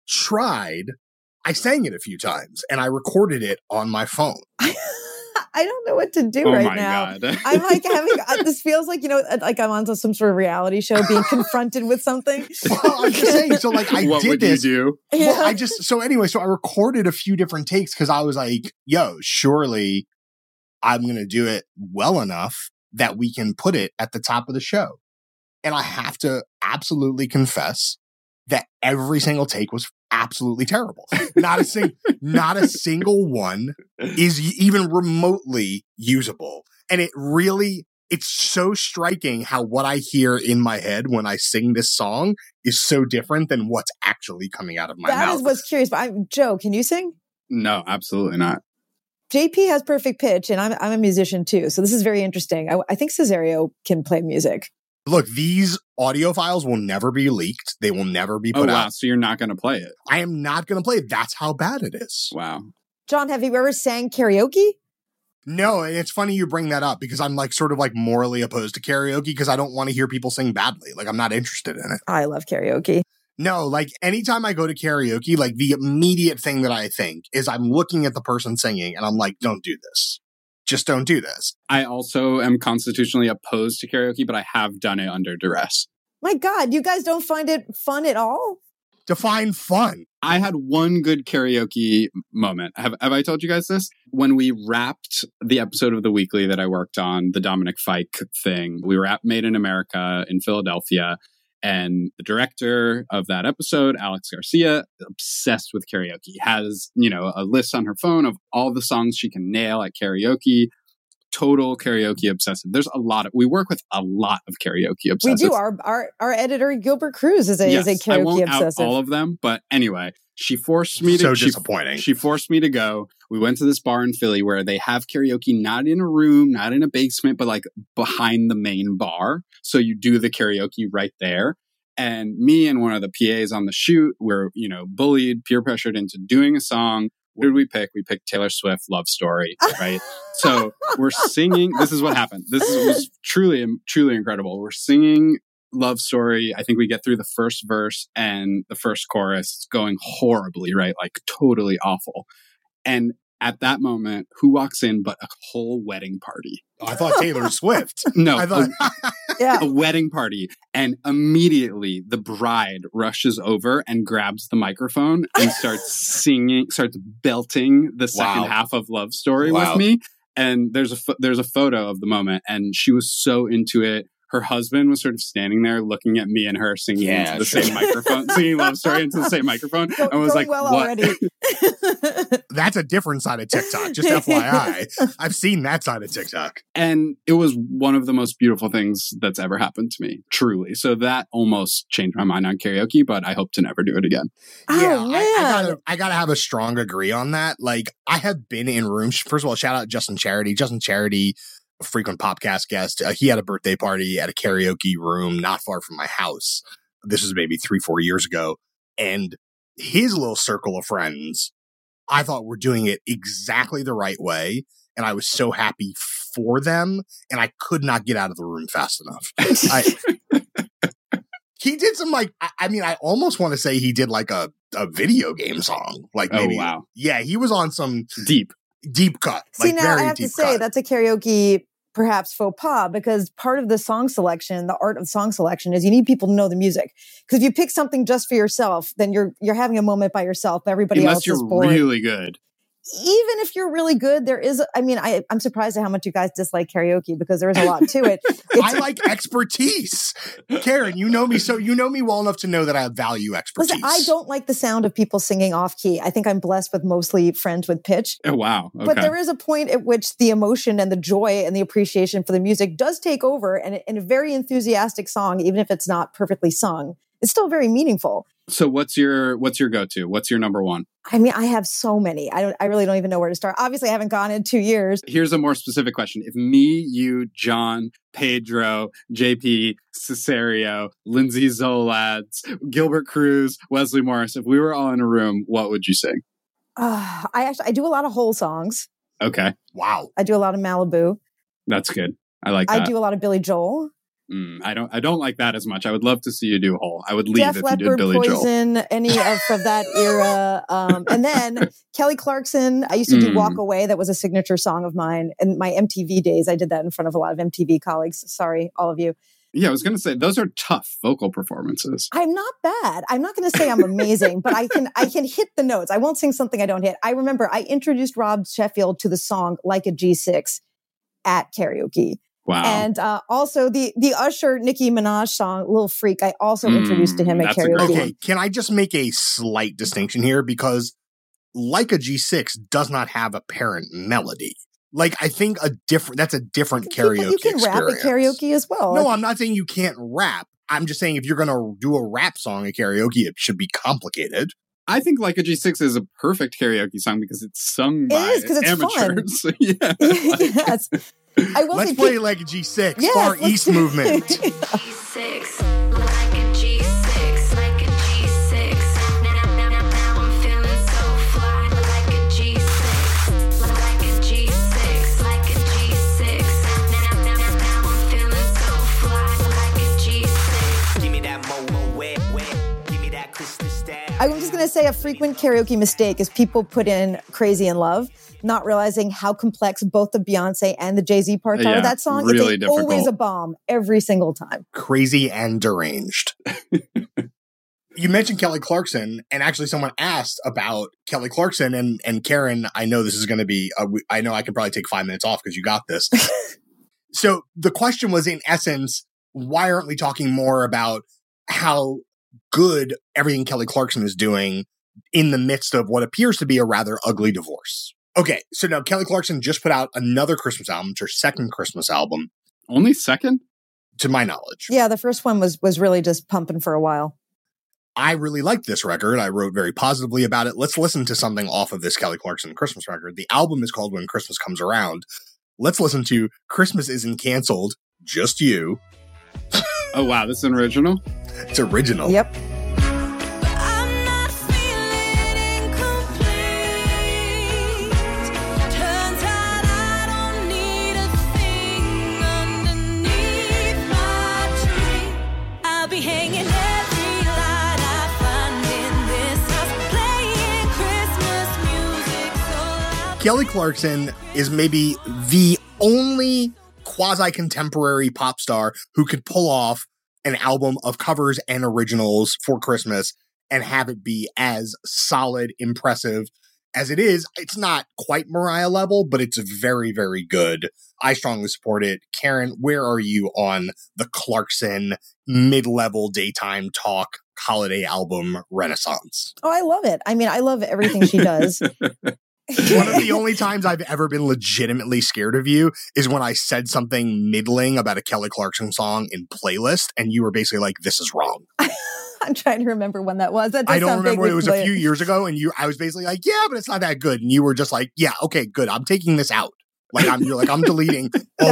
sang it a few times and I recorded it on my phone. I don't know what to do right now. God. I'm like this feels like, like I'm on some sort of reality show being confronted with something. Well, I'm just saying. So like what did this. You do? Well, so I recorded a few different takes because I was like, yo, surely I'm going to do it well enough that we can put it at the top of the show. And I have to absolutely confess that every single take was absolutely terrible. Not a single one is even remotely usable. And it's so striking how what I hear in my head when I sing this song is so different than what's actually coming out of my mouth. That is what's curious. But Joe, can you sing? No, absolutely not. JP has perfect pitch and I'm a musician too. So this is very interesting. I think Cesario can play music. Look, these audio files will never be leaked. They will never be put out. So you're not going to play it? I am not going to play it. That's how bad it is. Wow. John, have you ever sang karaoke? No, and it's funny you bring that up because I'm like sort of like morally opposed to karaoke because I don't want to hear people sing badly. Like I'm not interested in it. I love karaoke. No, like anytime I go to karaoke, like the immediate thing that I think is I'm looking at the person singing and I'm like, don't do this. Just don't do this. I also am constitutionally opposed to karaoke, but I have done it under duress. My God, you guys don't find it fun at all? Define fun. I had one good karaoke moment. Have I told you guys this? When we wrapped the episode of The Weekly that I worked on, the Dominic Fike thing, we were at Made in America in Philadelphia. And the director of that episode, Alex Garcia, obsessed with karaoke, has, a list on her phone of all the songs she can nail at karaoke. total karaoke obsessive. We work with a lot of karaoke obsessives. We do. Our editor, Gilbert Cruz, is a karaoke I won't obsessive. Out all of them, but anyway, she forced me to. So disappointing. She forced me to go. We went to this bar in Philly where they have karaoke not in a room, not in a basement, but like behind the main bar. So you do the karaoke right there. And me and one of the PAs on the shoot were, bullied, peer pressured into doing a song. What did we pick? We picked Taylor Swift, Love Story, right? So we're singing. This is what happened. This was truly, truly incredible. We're singing Love Story. I think we get through the first verse and the first chorus. It's going horribly, right? Like totally awful. And at that moment, who walks in but a whole wedding party? I thought Taylor Swift. No, I thought a wedding party. And immediately the bride rushes over and grabs the microphone and starts belting the second half of Love Story with me. And there's a photo of the moment, and she was so into it. Her husband was sort of standing there looking at me and her singing into the same microphone, singing Love Story into the same microphone. And was like, well what? Already. That's a different side of TikTok. Just FYI. I've seen that side of TikTok. And it was one of the most beautiful things that's ever happened to me, truly. So that almost changed my mind on karaoke, but I hope to never do it again. I gotta have a strong agree on that. Like, I have been in rooms. First of all, shout out Justin Charity. Justin Charity, a frequent podcast guest. He had a birthday party at a karaoke room not far from my house. This was maybe 3-4 years ago. And his little circle of friends, I thought were doing it exactly the right way. And I was so happy for them. And I could not get out of the room fast enough. He did some I almost want to say he did like a video game song. Like maybe, yeah, he was on some deep cut. See, now I have to say that's a karaoke perhaps faux pas, because part of the song selection, the art of song selection, is you need people to know the music. Because if you pick something just for yourself, then you're having a moment by yourself. Everybody else is bored. Unless you're really good. Even if you're really good, there is, I'm surprised at how much you guys dislike karaoke, because there is a lot to it. I like expertise. Karen, you know me well enough to know that I value expertise. Listen, I don't like the sound of people singing off key. I think I'm blessed with mostly friends with pitch. Oh, wow. Okay. But there is a point at which the emotion and the joy and the appreciation for the music does take over. And in a very enthusiastic song, even if it's not perfectly sung, it's still very meaningful. So what's your go-to? What's your number one? I have so many. I really don't even know where to start. Obviously, I haven't gone in 2 years. Here's a more specific question. If me, you, John, Pedro, JP, Cesario, Lindsay Zolads, Gilbert Cruz, Wesley Morris, if we were all in a room, what would you sing? I do a lot of Hole songs. Okay. Wow. I do a lot of Malibu. That's good. I like that. I do a lot of Billy Joel. I don't like that as much. I would love to see you do Hole. I would leave Def if Leppard, you did Billy Poison, Joel. any of that era. And then Kelly Clarkson. I used to do Walk Away. That was a signature song of mine. In my MTV days, I did that in front of a lot of MTV colleagues. Sorry, all of you. Yeah, I was going to say, those are tough vocal performances. I'm not bad. I'm not going to say I'm amazing, but I can hit the notes. I won't sing something I don't hit. I remember I introduced Rob Sheffield to the song Like a G6 at karaoke. Wow. And also the Usher Nicki Minaj song, Little Freak, I also introduced to him at karaoke. Okay, can I just make a slight distinction here? Because Like a G6 does not have a parent melody. Like, I think that's a different karaoke You can rap at karaoke as well. No, I'm not saying you can't rap. I'm just saying if you're going to do a rap song at karaoke, it should be complicated. I think Like a G6 is a perfect karaoke song because it's sung by amateurs. Fun. Yeah. Yes. Let's play Like a G6, yes, Far East Movement. G6, like a G6, like a G6. Now I'm feeling so fly, like a G6, like a G6, like a G6. Now I'm feeling so fly, like a G6. Give me that mo wet, give me that crystal stab. I'm just going to say a frequent karaoke mistake is people put in Crazy in Love, not realizing how complex both the Beyonce and the Jay-Z parts are of that song. Really it's always a bomb every single time. Crazy and deranged. You mentioned Kelly Clarkson, and actually someone asked about Kelly Clarkson, and Karen, I know this is going to be, I know I can probably take 5 minutes off because you got this. So the question was, in essence, why aren't we talking more about how good everything Kelly Clarkson is doing in the midst of what appears to be a rather ugly divorce? Okay, so now Kelly Clarkson just put out another Christmas album. It's her second Christmas album. Only second? To my knowledge. Yeah, the first one was really just pumping for a while. I really liked this record. I wrote very positively about it. Let's listen to something off of this Kelly Clarkson Christmas record. The album is called When Christmas Comes Around. Let's listen to Christmas Isn't Canceled, Just You. Oh, wow. This is an original? It's original. Yep. Kelly Clarkson is maybe the only quasi-contemporary pop star who could pull off an album of covers and originals for Christmas and have it be as solid, impressive as it is. It's not quite Mariah level, but it's very, very good. I strongly support it. Karen, where are you on the Clarkson mid-level daytime talk holiday album renaissance? Oh, I love it. I mean, I love everything she does. One of the only times I've ever been legitimately scared of you is when I said something middling about a Kelly Clarkson song in Playlist, and you were basically like, this is wrong. I'm trying to remember when that was. I don't remember. It was a few years ago, and I was basically like, yeah, but it's not that good. And you were just like, yeah, okay, good. I'm taking this out. You're like, I'm deleting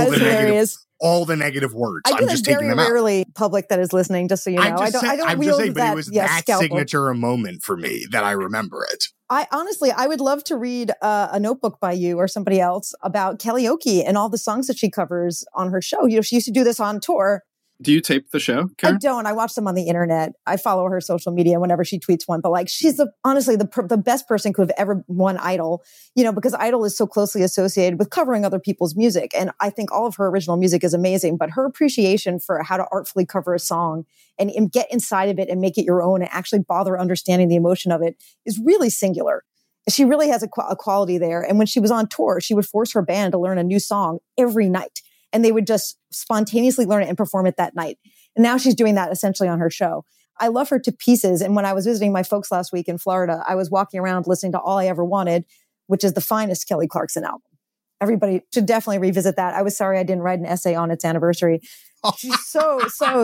all the negative words. I'm just taking them out. Very rarely public that is listening, just so you know. I'm just saying, but it was that signature moment for me that I remember it. I would love to read a notebook by you or somebody else about karaoke and all the songs that she covers on her show. You know, she used to do this on tour. Do you tape the show, Karen? I don't. I watch them on the internet. I follow her social media whenever she tweets one. But she's honestly the best person who have ever won Idol, you know, because Idol is so closely associated with covering other people's music. And I think all of her original music is amazing. But her appreciation for how to artfully cover a song and get inside of it and make it your own and actually bother understanding the emotion of it is really singular. She really has a quality there. And when she was on tour, she would force her band to learn a new song every night. And they would just spontaneously learn it and perform it that night. And now she's doing that essentially on her show. I love her to pieces. And when I was visiting my folks last week in Florida, I was walking around listening to All I Ever Wanted, which is the finest Kelly Clarkson album. Everybody should definitely revisit that. I was sorry I didn't write an essay on its anniversary. She's so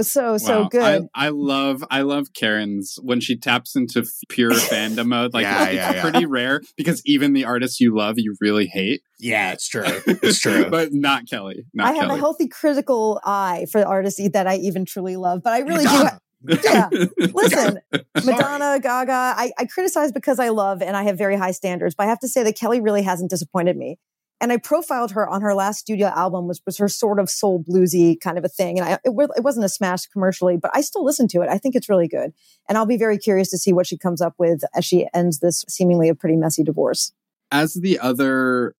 good. I love Karen's when she taps into pure fandom mode. It's pretty rare because even the artists you love, you really hate. Yeah, it's true. It's true. But not Kelly. I have a healthy critical eye for the artists that I even truly love, but I really do. Yeah. Listen, Madonna, Gaga, I criticize because I love and I have very high standards, but I have to say that Kelly really hasn't disappointed me. And I profiled her on her last studio album, which was her sort of soul bluesy kind of a thing. And it wasn't a smash commercially, but I still listen to it. I think it's really good. And I'll be very curious to see what she comes up with as she ends this seemingly a pretty messy divorce. As the other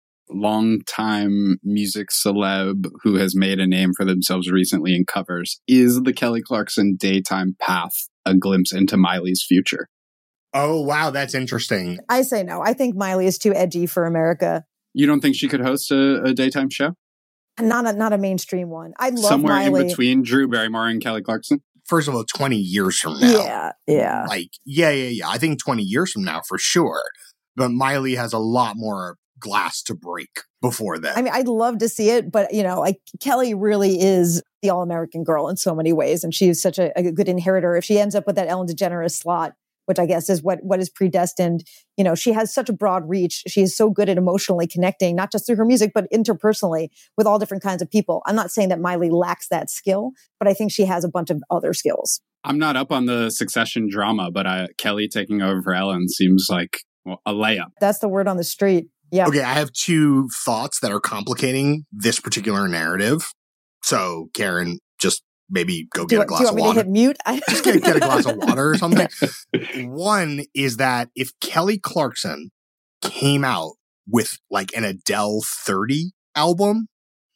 longtime music celeb who has made a name for themselves recently in covers, is the Kelly Clarkson daytime path a glimpse into Miley's future? Oh, wow. That's interesting. I say no. I think Miley is too edgy for America. You don't think she could host a daytime show? Not a mainstream one. I love somewhere Miley. In between Drew Barrymore and Kelly Clarkson? First of all, 20 years from now. Yeah. I think 20 years from now for sure. But Miley has a lot more glass to break before then. I mean, I'd love to see it, but Kelly really is the all-American girl in so many ways. And she's such a good inheritor. If she ends up with that Ellen DeGeneres slot, which I guess is what is predestined. You know, she has such a broad reach. She is so good at emotionally connecting, not just through her music, but interpersonally with all different kinds of people. I'm not saying that Miley lacks that skill, but I think she has a bunch of other skills. I'm not up on the Succession drama, but Kelly taking over for Ellen seems like a layup. That's the word on the street. Yeah. Okay, I have two thoughts that are complicating this particular narrative. So, Karen, just maybe go get a glass of water. Do you want me to hit mute? Just get a glass of water or something. One is that if Kelly Clarkson came out with an Adele 30 album,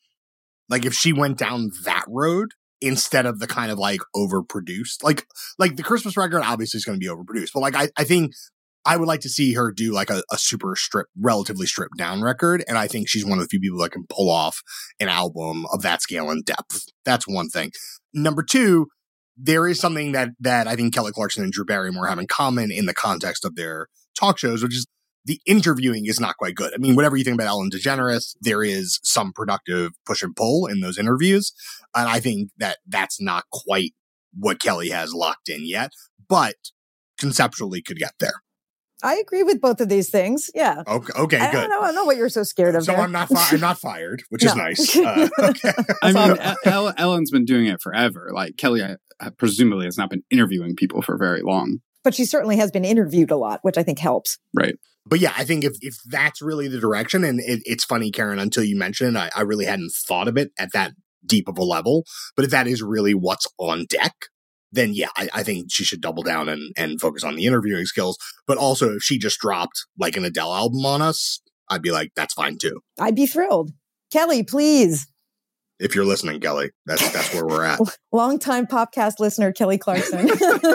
if she went down that road instead of the kind of overproduced, like the Christmas record obviously is going to be overproduced, but I think I would like to see her do a super relatively stripped down record. And I think she's one of the few people that can pull off an album of that scale and depth. That's one thing. Number two, there is something that I think Kelly Clarkson and Drew Barrymore have in common in the context of their talk shows, which is the interviewing is not quite good. I mean, whatever you think about Ellen DeGeneres, there is some productive push and pull in those interviews. And I think that that's not quite what Kelly has locked in yet, but conceptually could get there. I agree with both of these things. Yeah. Okay, I good. don't know what you're so scared of. So there. I'm not fired, which is nice. Okay. I mean, Ellen's been doing it forever. Like Kelly, presumably has not been interviewing people for very long. But she certainly has been interviewed a lot, which I think helps. Right. But yeah, I think if that's really the direction, and it's funny, Karen, until you mentioned it, I really hadn't thought of it at that deep of a level. But if that is really what's on deck, then yeah, I think she should double down and focus on the interviewing skills. But also, if she just dropped like an Adele album on us, I'd be like, that's fine too. I'd be thrilled. Kelly, please. If you're listening, Kelly, that's where we're at. Longtime podcast listener, Kelly Clarkson.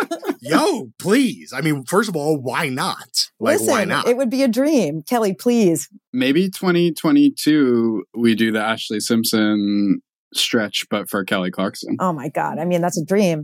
Yo, please. I mean, first of all, why not? Listen, why not? It would be a dream. Kelly, please. Maybe 2022, we do the Ashley Simpson stretch, but for Kelly Clarkson. Oh my God. I mean, that's a dream.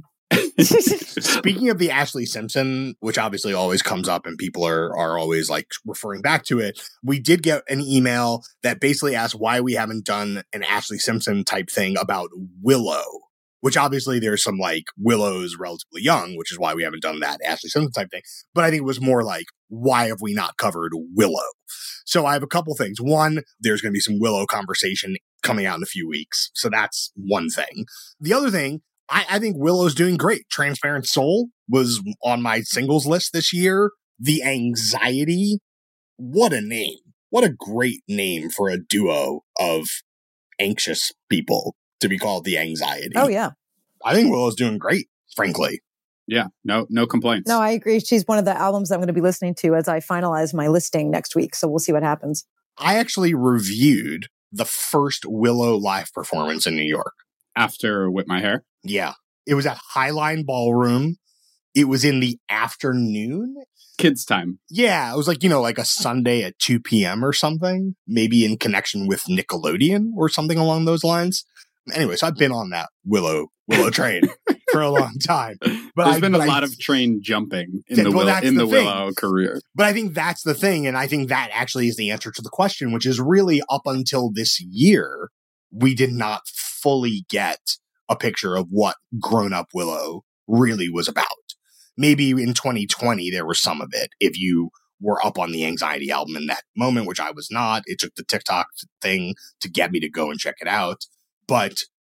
Speaking of the Ashley Simpson, which obviously always comes up and people are always like referring back to it, we did get an email that basically asked why we haven't done an Ashley Simpson type thing about Willow, which obviously there's some like Willow's relatively young, which is why we haven't done that Ashley Simpson type thing. But I think it was more like, why have we not covered Willow? So I have a couple things. One, there's going to be some Willow conversation coming out in a few weeks. So that's one thing. The other thing, I think Willow's doing great. Transparent Soul was on my singles list this year. The Anxiety. What a name. What a great name for a duo of anxious people to be called The Anxiety. Oh, yeah. I think Willow's doing great, frankly. Yeah, no complaints. No, I agree. She's one of the albums I'm going to be listening to as I finalize my listing next week. So we'll see what happens. I actually reviewed the first Willow live performance in New York. After Whip My Hair? Yeah. It was at Highline Ballroom. It was in the afternoon. Kids time. Yeah. It was like, like a Sunday at 2 p.m. or something, maybe in connection with Nickelodeon or something along those lines. Anyway, so I've been on that Willow train for a long time. But There's been a lot of train jumping in the Willow career. But I think that's the thing. And I think that actually is the answer to the question, which is really up until this year, we did not fully get a picture of what grown-up Willow really was about. Maybe in 2020, there was some of it. If you were up on the Anxiety album in that moment, which I was not, it took the TikTok thing to get me to go and check it out. But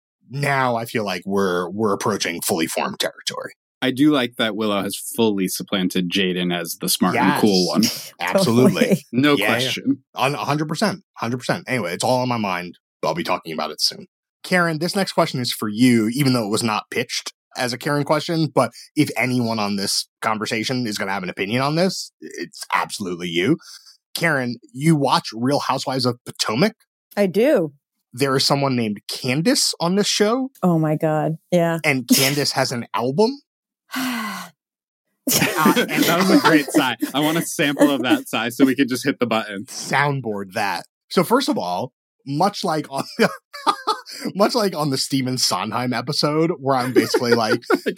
now I feel like we're approaching fully formed territory. I do like that Willow has fully supplanted Jaden as the smart and cool one. Absolutely. No question. 100%. 100%. Anyway, it's all on my mind. I'll be talking about it soon. Karen, this next question is for you, even though it was not pitched as a Karen question. But if anyone on this conversation is going to have an opinion on this, it's absolutely you. Karen, you watch Real Housewives of Potomac? I do. There is someone named Candace on this show. Oh, my God. Yeah. And Candace has an album. And that was a great sigh. I want a sample of that sigh so we could just hit the button. Soundboard that. So first of all, much like on the Stephen Sondheim episode where I'm basically like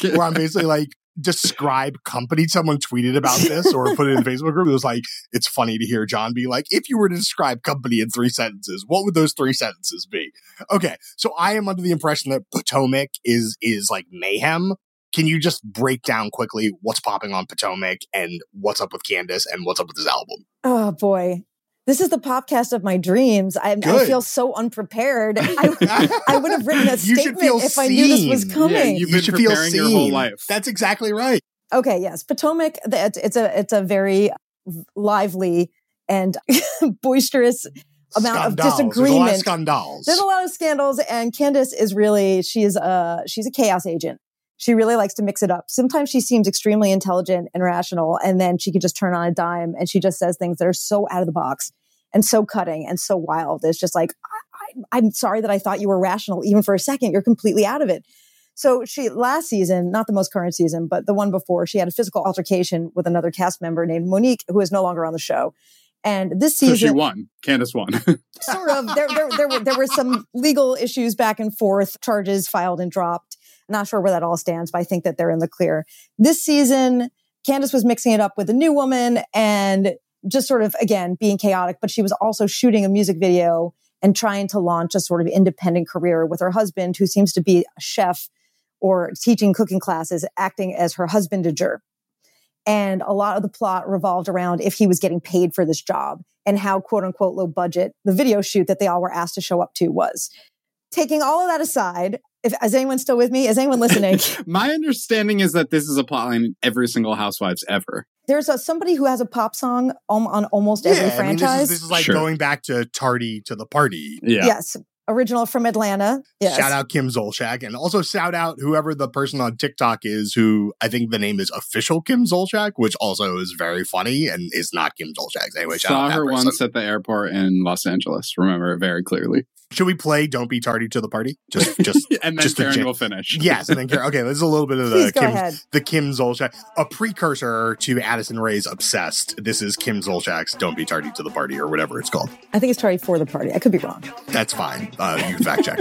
describe company. Someone tweeted about this or put it in the Facebook group. It was like, it's funny to hear John be like, if you were to describe company in 3 sentences, what would those 3 sentences be? Okay. So I am under the impression that Potomac is like mayhem. Can you just break down quickly what's popping on Potomac and what's up with Candace and what's up with his album? Oh boy. This is the podcast of my dreams. I feel so unprepared. I would have written a statement if I knew this was coming. Yeah, you've been preparing your whole life. That's exactly right. Okay, yes. Potomac, it's a very lively and boisterous amount of disagreement. There's a lot of scandals. There's a lot of scandals, and Candace is really, she's a chaos agent. She really likes to mix it up. Sometimes she seems extremely intelligent and rational, and then she could just turn on a dime and she just says things that are so out of the box and so cutting and so wild. It's just like, I'm sorry that I thought you were rational even for a second. You're completely out of it. So she, last season, not the most current season, but the one before, she had a physical altercation with another cast member named Monique, who is no longer on the show. And this season, so she won. Candace won. Sort of. There were some legal issues back and forth, charges filed and dropped. Not sure where that all stands, but I think that they're in the clear. This season, Candace was mixing it up with a new woman, and just sort of, again, being chaotic, but she was also shooting a music video and trying to launch a sort of independent career with her husband, who seems to be a chef or teaching cooking classes, acting as her husbandager. And a lot of the plot revolved around if he was getting paid for this job and how, quote unquote, low budget the video shoot that they all were asked to show up to was. Taking all of that aside, is anyone still with me? Is anyone listening? My understanding is that this is a plotline in every single Housewives ever. There's somebody who has a pop song on almost every franchise. This is like going back to Tardy to the Party. Yeah. Yes. Original from Atlanta. Yes. Shout out Kim Zolciak, and also shout out whoever the person on TikTok is who I think the name is Official Kim Zolciak, which also is very funny and is not Kim Zolciak. Anyway, shout out Saw her that person. once at the airport in Los Angeles. Remember it very clearly. Should we play Don't Be Tardy to the Party? Just and then just Karen will finish. Yes, and then Karen. Okay, this is a little bit of the Kim Zolciak, a precursor to Addison Rae's Obsessed. This is Kim Zolciak's Don't Be Tardy to the Party, or whatever it's called. I think it's Tardy for the Party. I could be wrong. That's fine. You can fact check.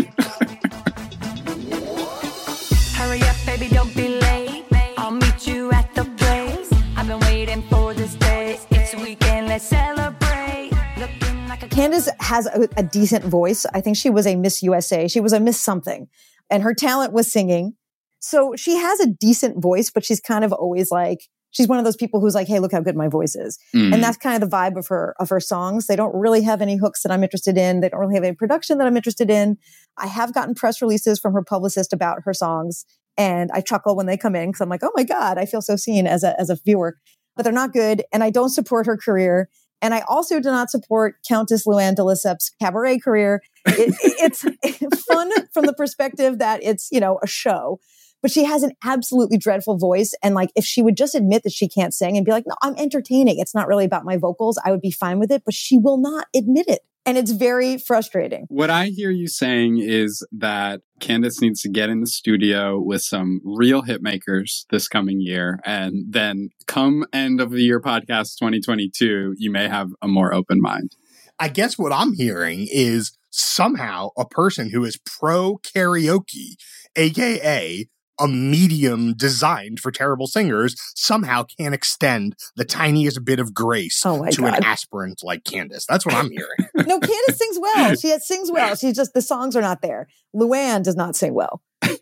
Hurry up, baby, don't be late. I'll meet you at the place. I've been waiting for this day. It's a weekend, let's celebrate. Looking like a Candace has a decent voice. I think she was a Miss USA. She was a Miss something. And her talent was singing. So she has a decent voice, but she's kind of always like, she's one of those people who's like, hey, look how good my voice is. And that's kind of the vibe of her songs. They don't really have any hooks that I'm interested in. They don't really have any production that I'm interested in. I have gotten press releases from her publicist about her songs. And I chuckle when they come in because I'm like, oh my God, I feel so seen as a viewer. But they're not good. And I don't support her career. And I also do not support Countess Luann de Lesseps' cabaret career. It's fun from the perspective that it's, a show. But she has an absolutely dreadful voice. And like, if she would just admit that she can't sing and be like, no, I'm entertaining. It's not really about my vocals. I would be fine with it. But she will not admit it. And it's very frustrating. What I hear you saying is that Candace needs to get in the studio with some real hit makers this coming year. And then come end of the year podcast 2022, you may have a more open mind. I guess what I'm hearing is somehow a person who is pro karaoke, aka a medium designed for terrible singers, somehow can extend the tiniest bit of grace to an aspirant like Candace. That's what I'm hearing. No, Candace sings well. She sings well. She's just, the songs are not there. Luann does not sing well.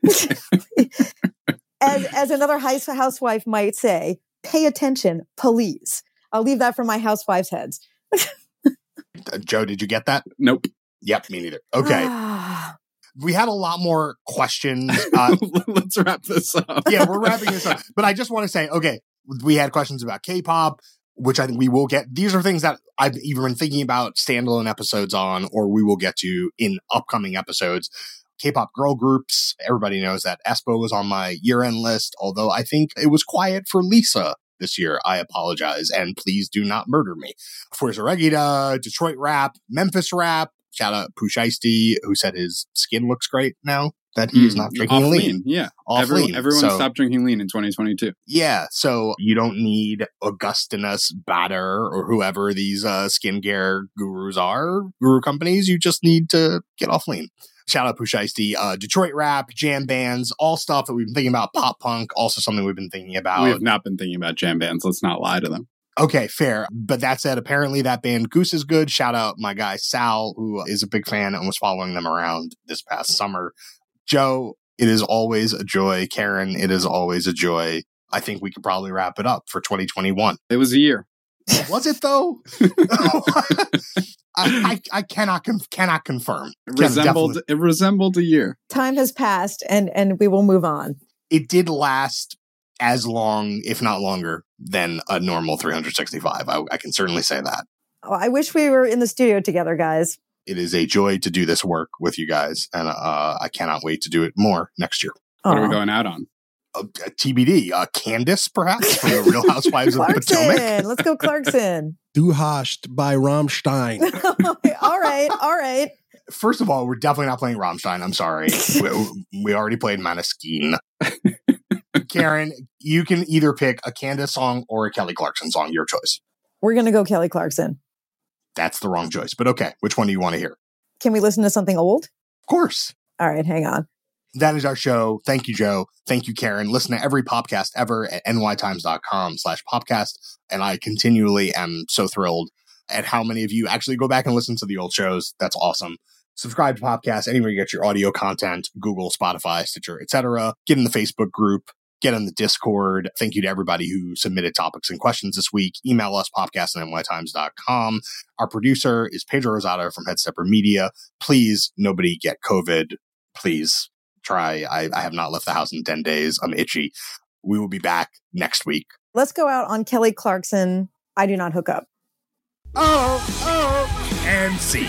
As another housewife might say, pay attention, please. I'll leave that for my housewives' heads. Joe, did you get that? Nope. Yep, me neither. Okay. We had a lot more questions. Let's wrap this up. Yeah, we're wrapping this up. But I just want to say, okay, we had questions about K-pop, which I think we will get. These are things that I've either been thinking about standalone episodes on, or we will get to in upcoming episodes. K-pop girl groups. Everybody knows that aespa was on my year-end list, although I think it was quiet for Lisa this year. I apologize, and please do not murder me. Fuerza Regida, Detroit Rap, Memphis Rap. Shout out Pooh Shiesty, who said his skin looks great now that he is not drinking lean. Yeah. Everyone stopped drinking lean in 2022. Yeah. So you don't need Augustinus Bader or whoever these skincare gurus are, guru companies. You just need to get off lean. Shout out Pooh Shiesty, Detroit Rap, jam bands, all stuff that we've been thinking about. Pop punk, also something we've been thinking about. We have not been thinking about jam bands. Let's not lie to them. Okay, fair. But that said, apparently that band Goose is good. Shout out my guy Sal, who is a big fan and was following them around this past summer. Joe, it is always a joy. Karen, it is always a joy. I think we could probably wrap it up for 2021. It was a year. Was it though? I cannot confirm. It resembled a year. Time has passed and we will move on. It did last as long, if not longer, than a normal 365. I can certainly say that. Oh, I wish we were in the studio together, guys. It is a joy to do this work with you guys, and I cannot wait to do it more next year. What are we going out on? TBD. Candace, perhaps, from the Real Housewives of Potomac. Let's go Clarkson. Du hast by Rammstein. All right. First of all, we're definitely not playing Rammstein. I'm sorry. We already played Måneskin. Karen, you can either pick a Candace song or a Kelly Clarkson song. Your choice. We're going to go Kelly Clarkson. That's the wrong choice. But okay, which one do you want to hear? Can we listen to something old? Of course. All right, hang on. That is our show. Thank you, Joe. Thank you, Karen. Listen to every podcast ever at nytimes.com/podcast. And I continually am so thrilled at how many of you actually go back and listen to the old shows. That's awesome. Subscribe to podcasts anywhere you get your audio content, Google, Spotify, Stitcher, etc. Get in the Facebook group. Get on the Discord. Thank you to everybody who submitted topics and questions this week. Email us, podcast@nytimes.com. Our producer is Pedro Rosado from Headstepper Media. Please, nobody get COVID. Please try. I have not left the house in 10 days. I'm itchy. We will be back next week. Let's go out on Kelly Clarkson. I do not hook up. And see.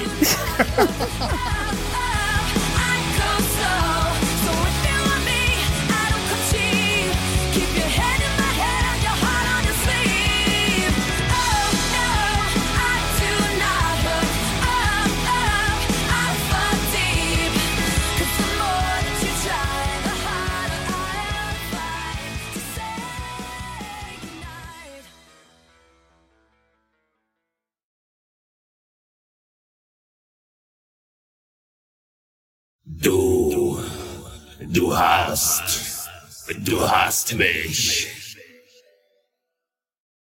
Du hast mich.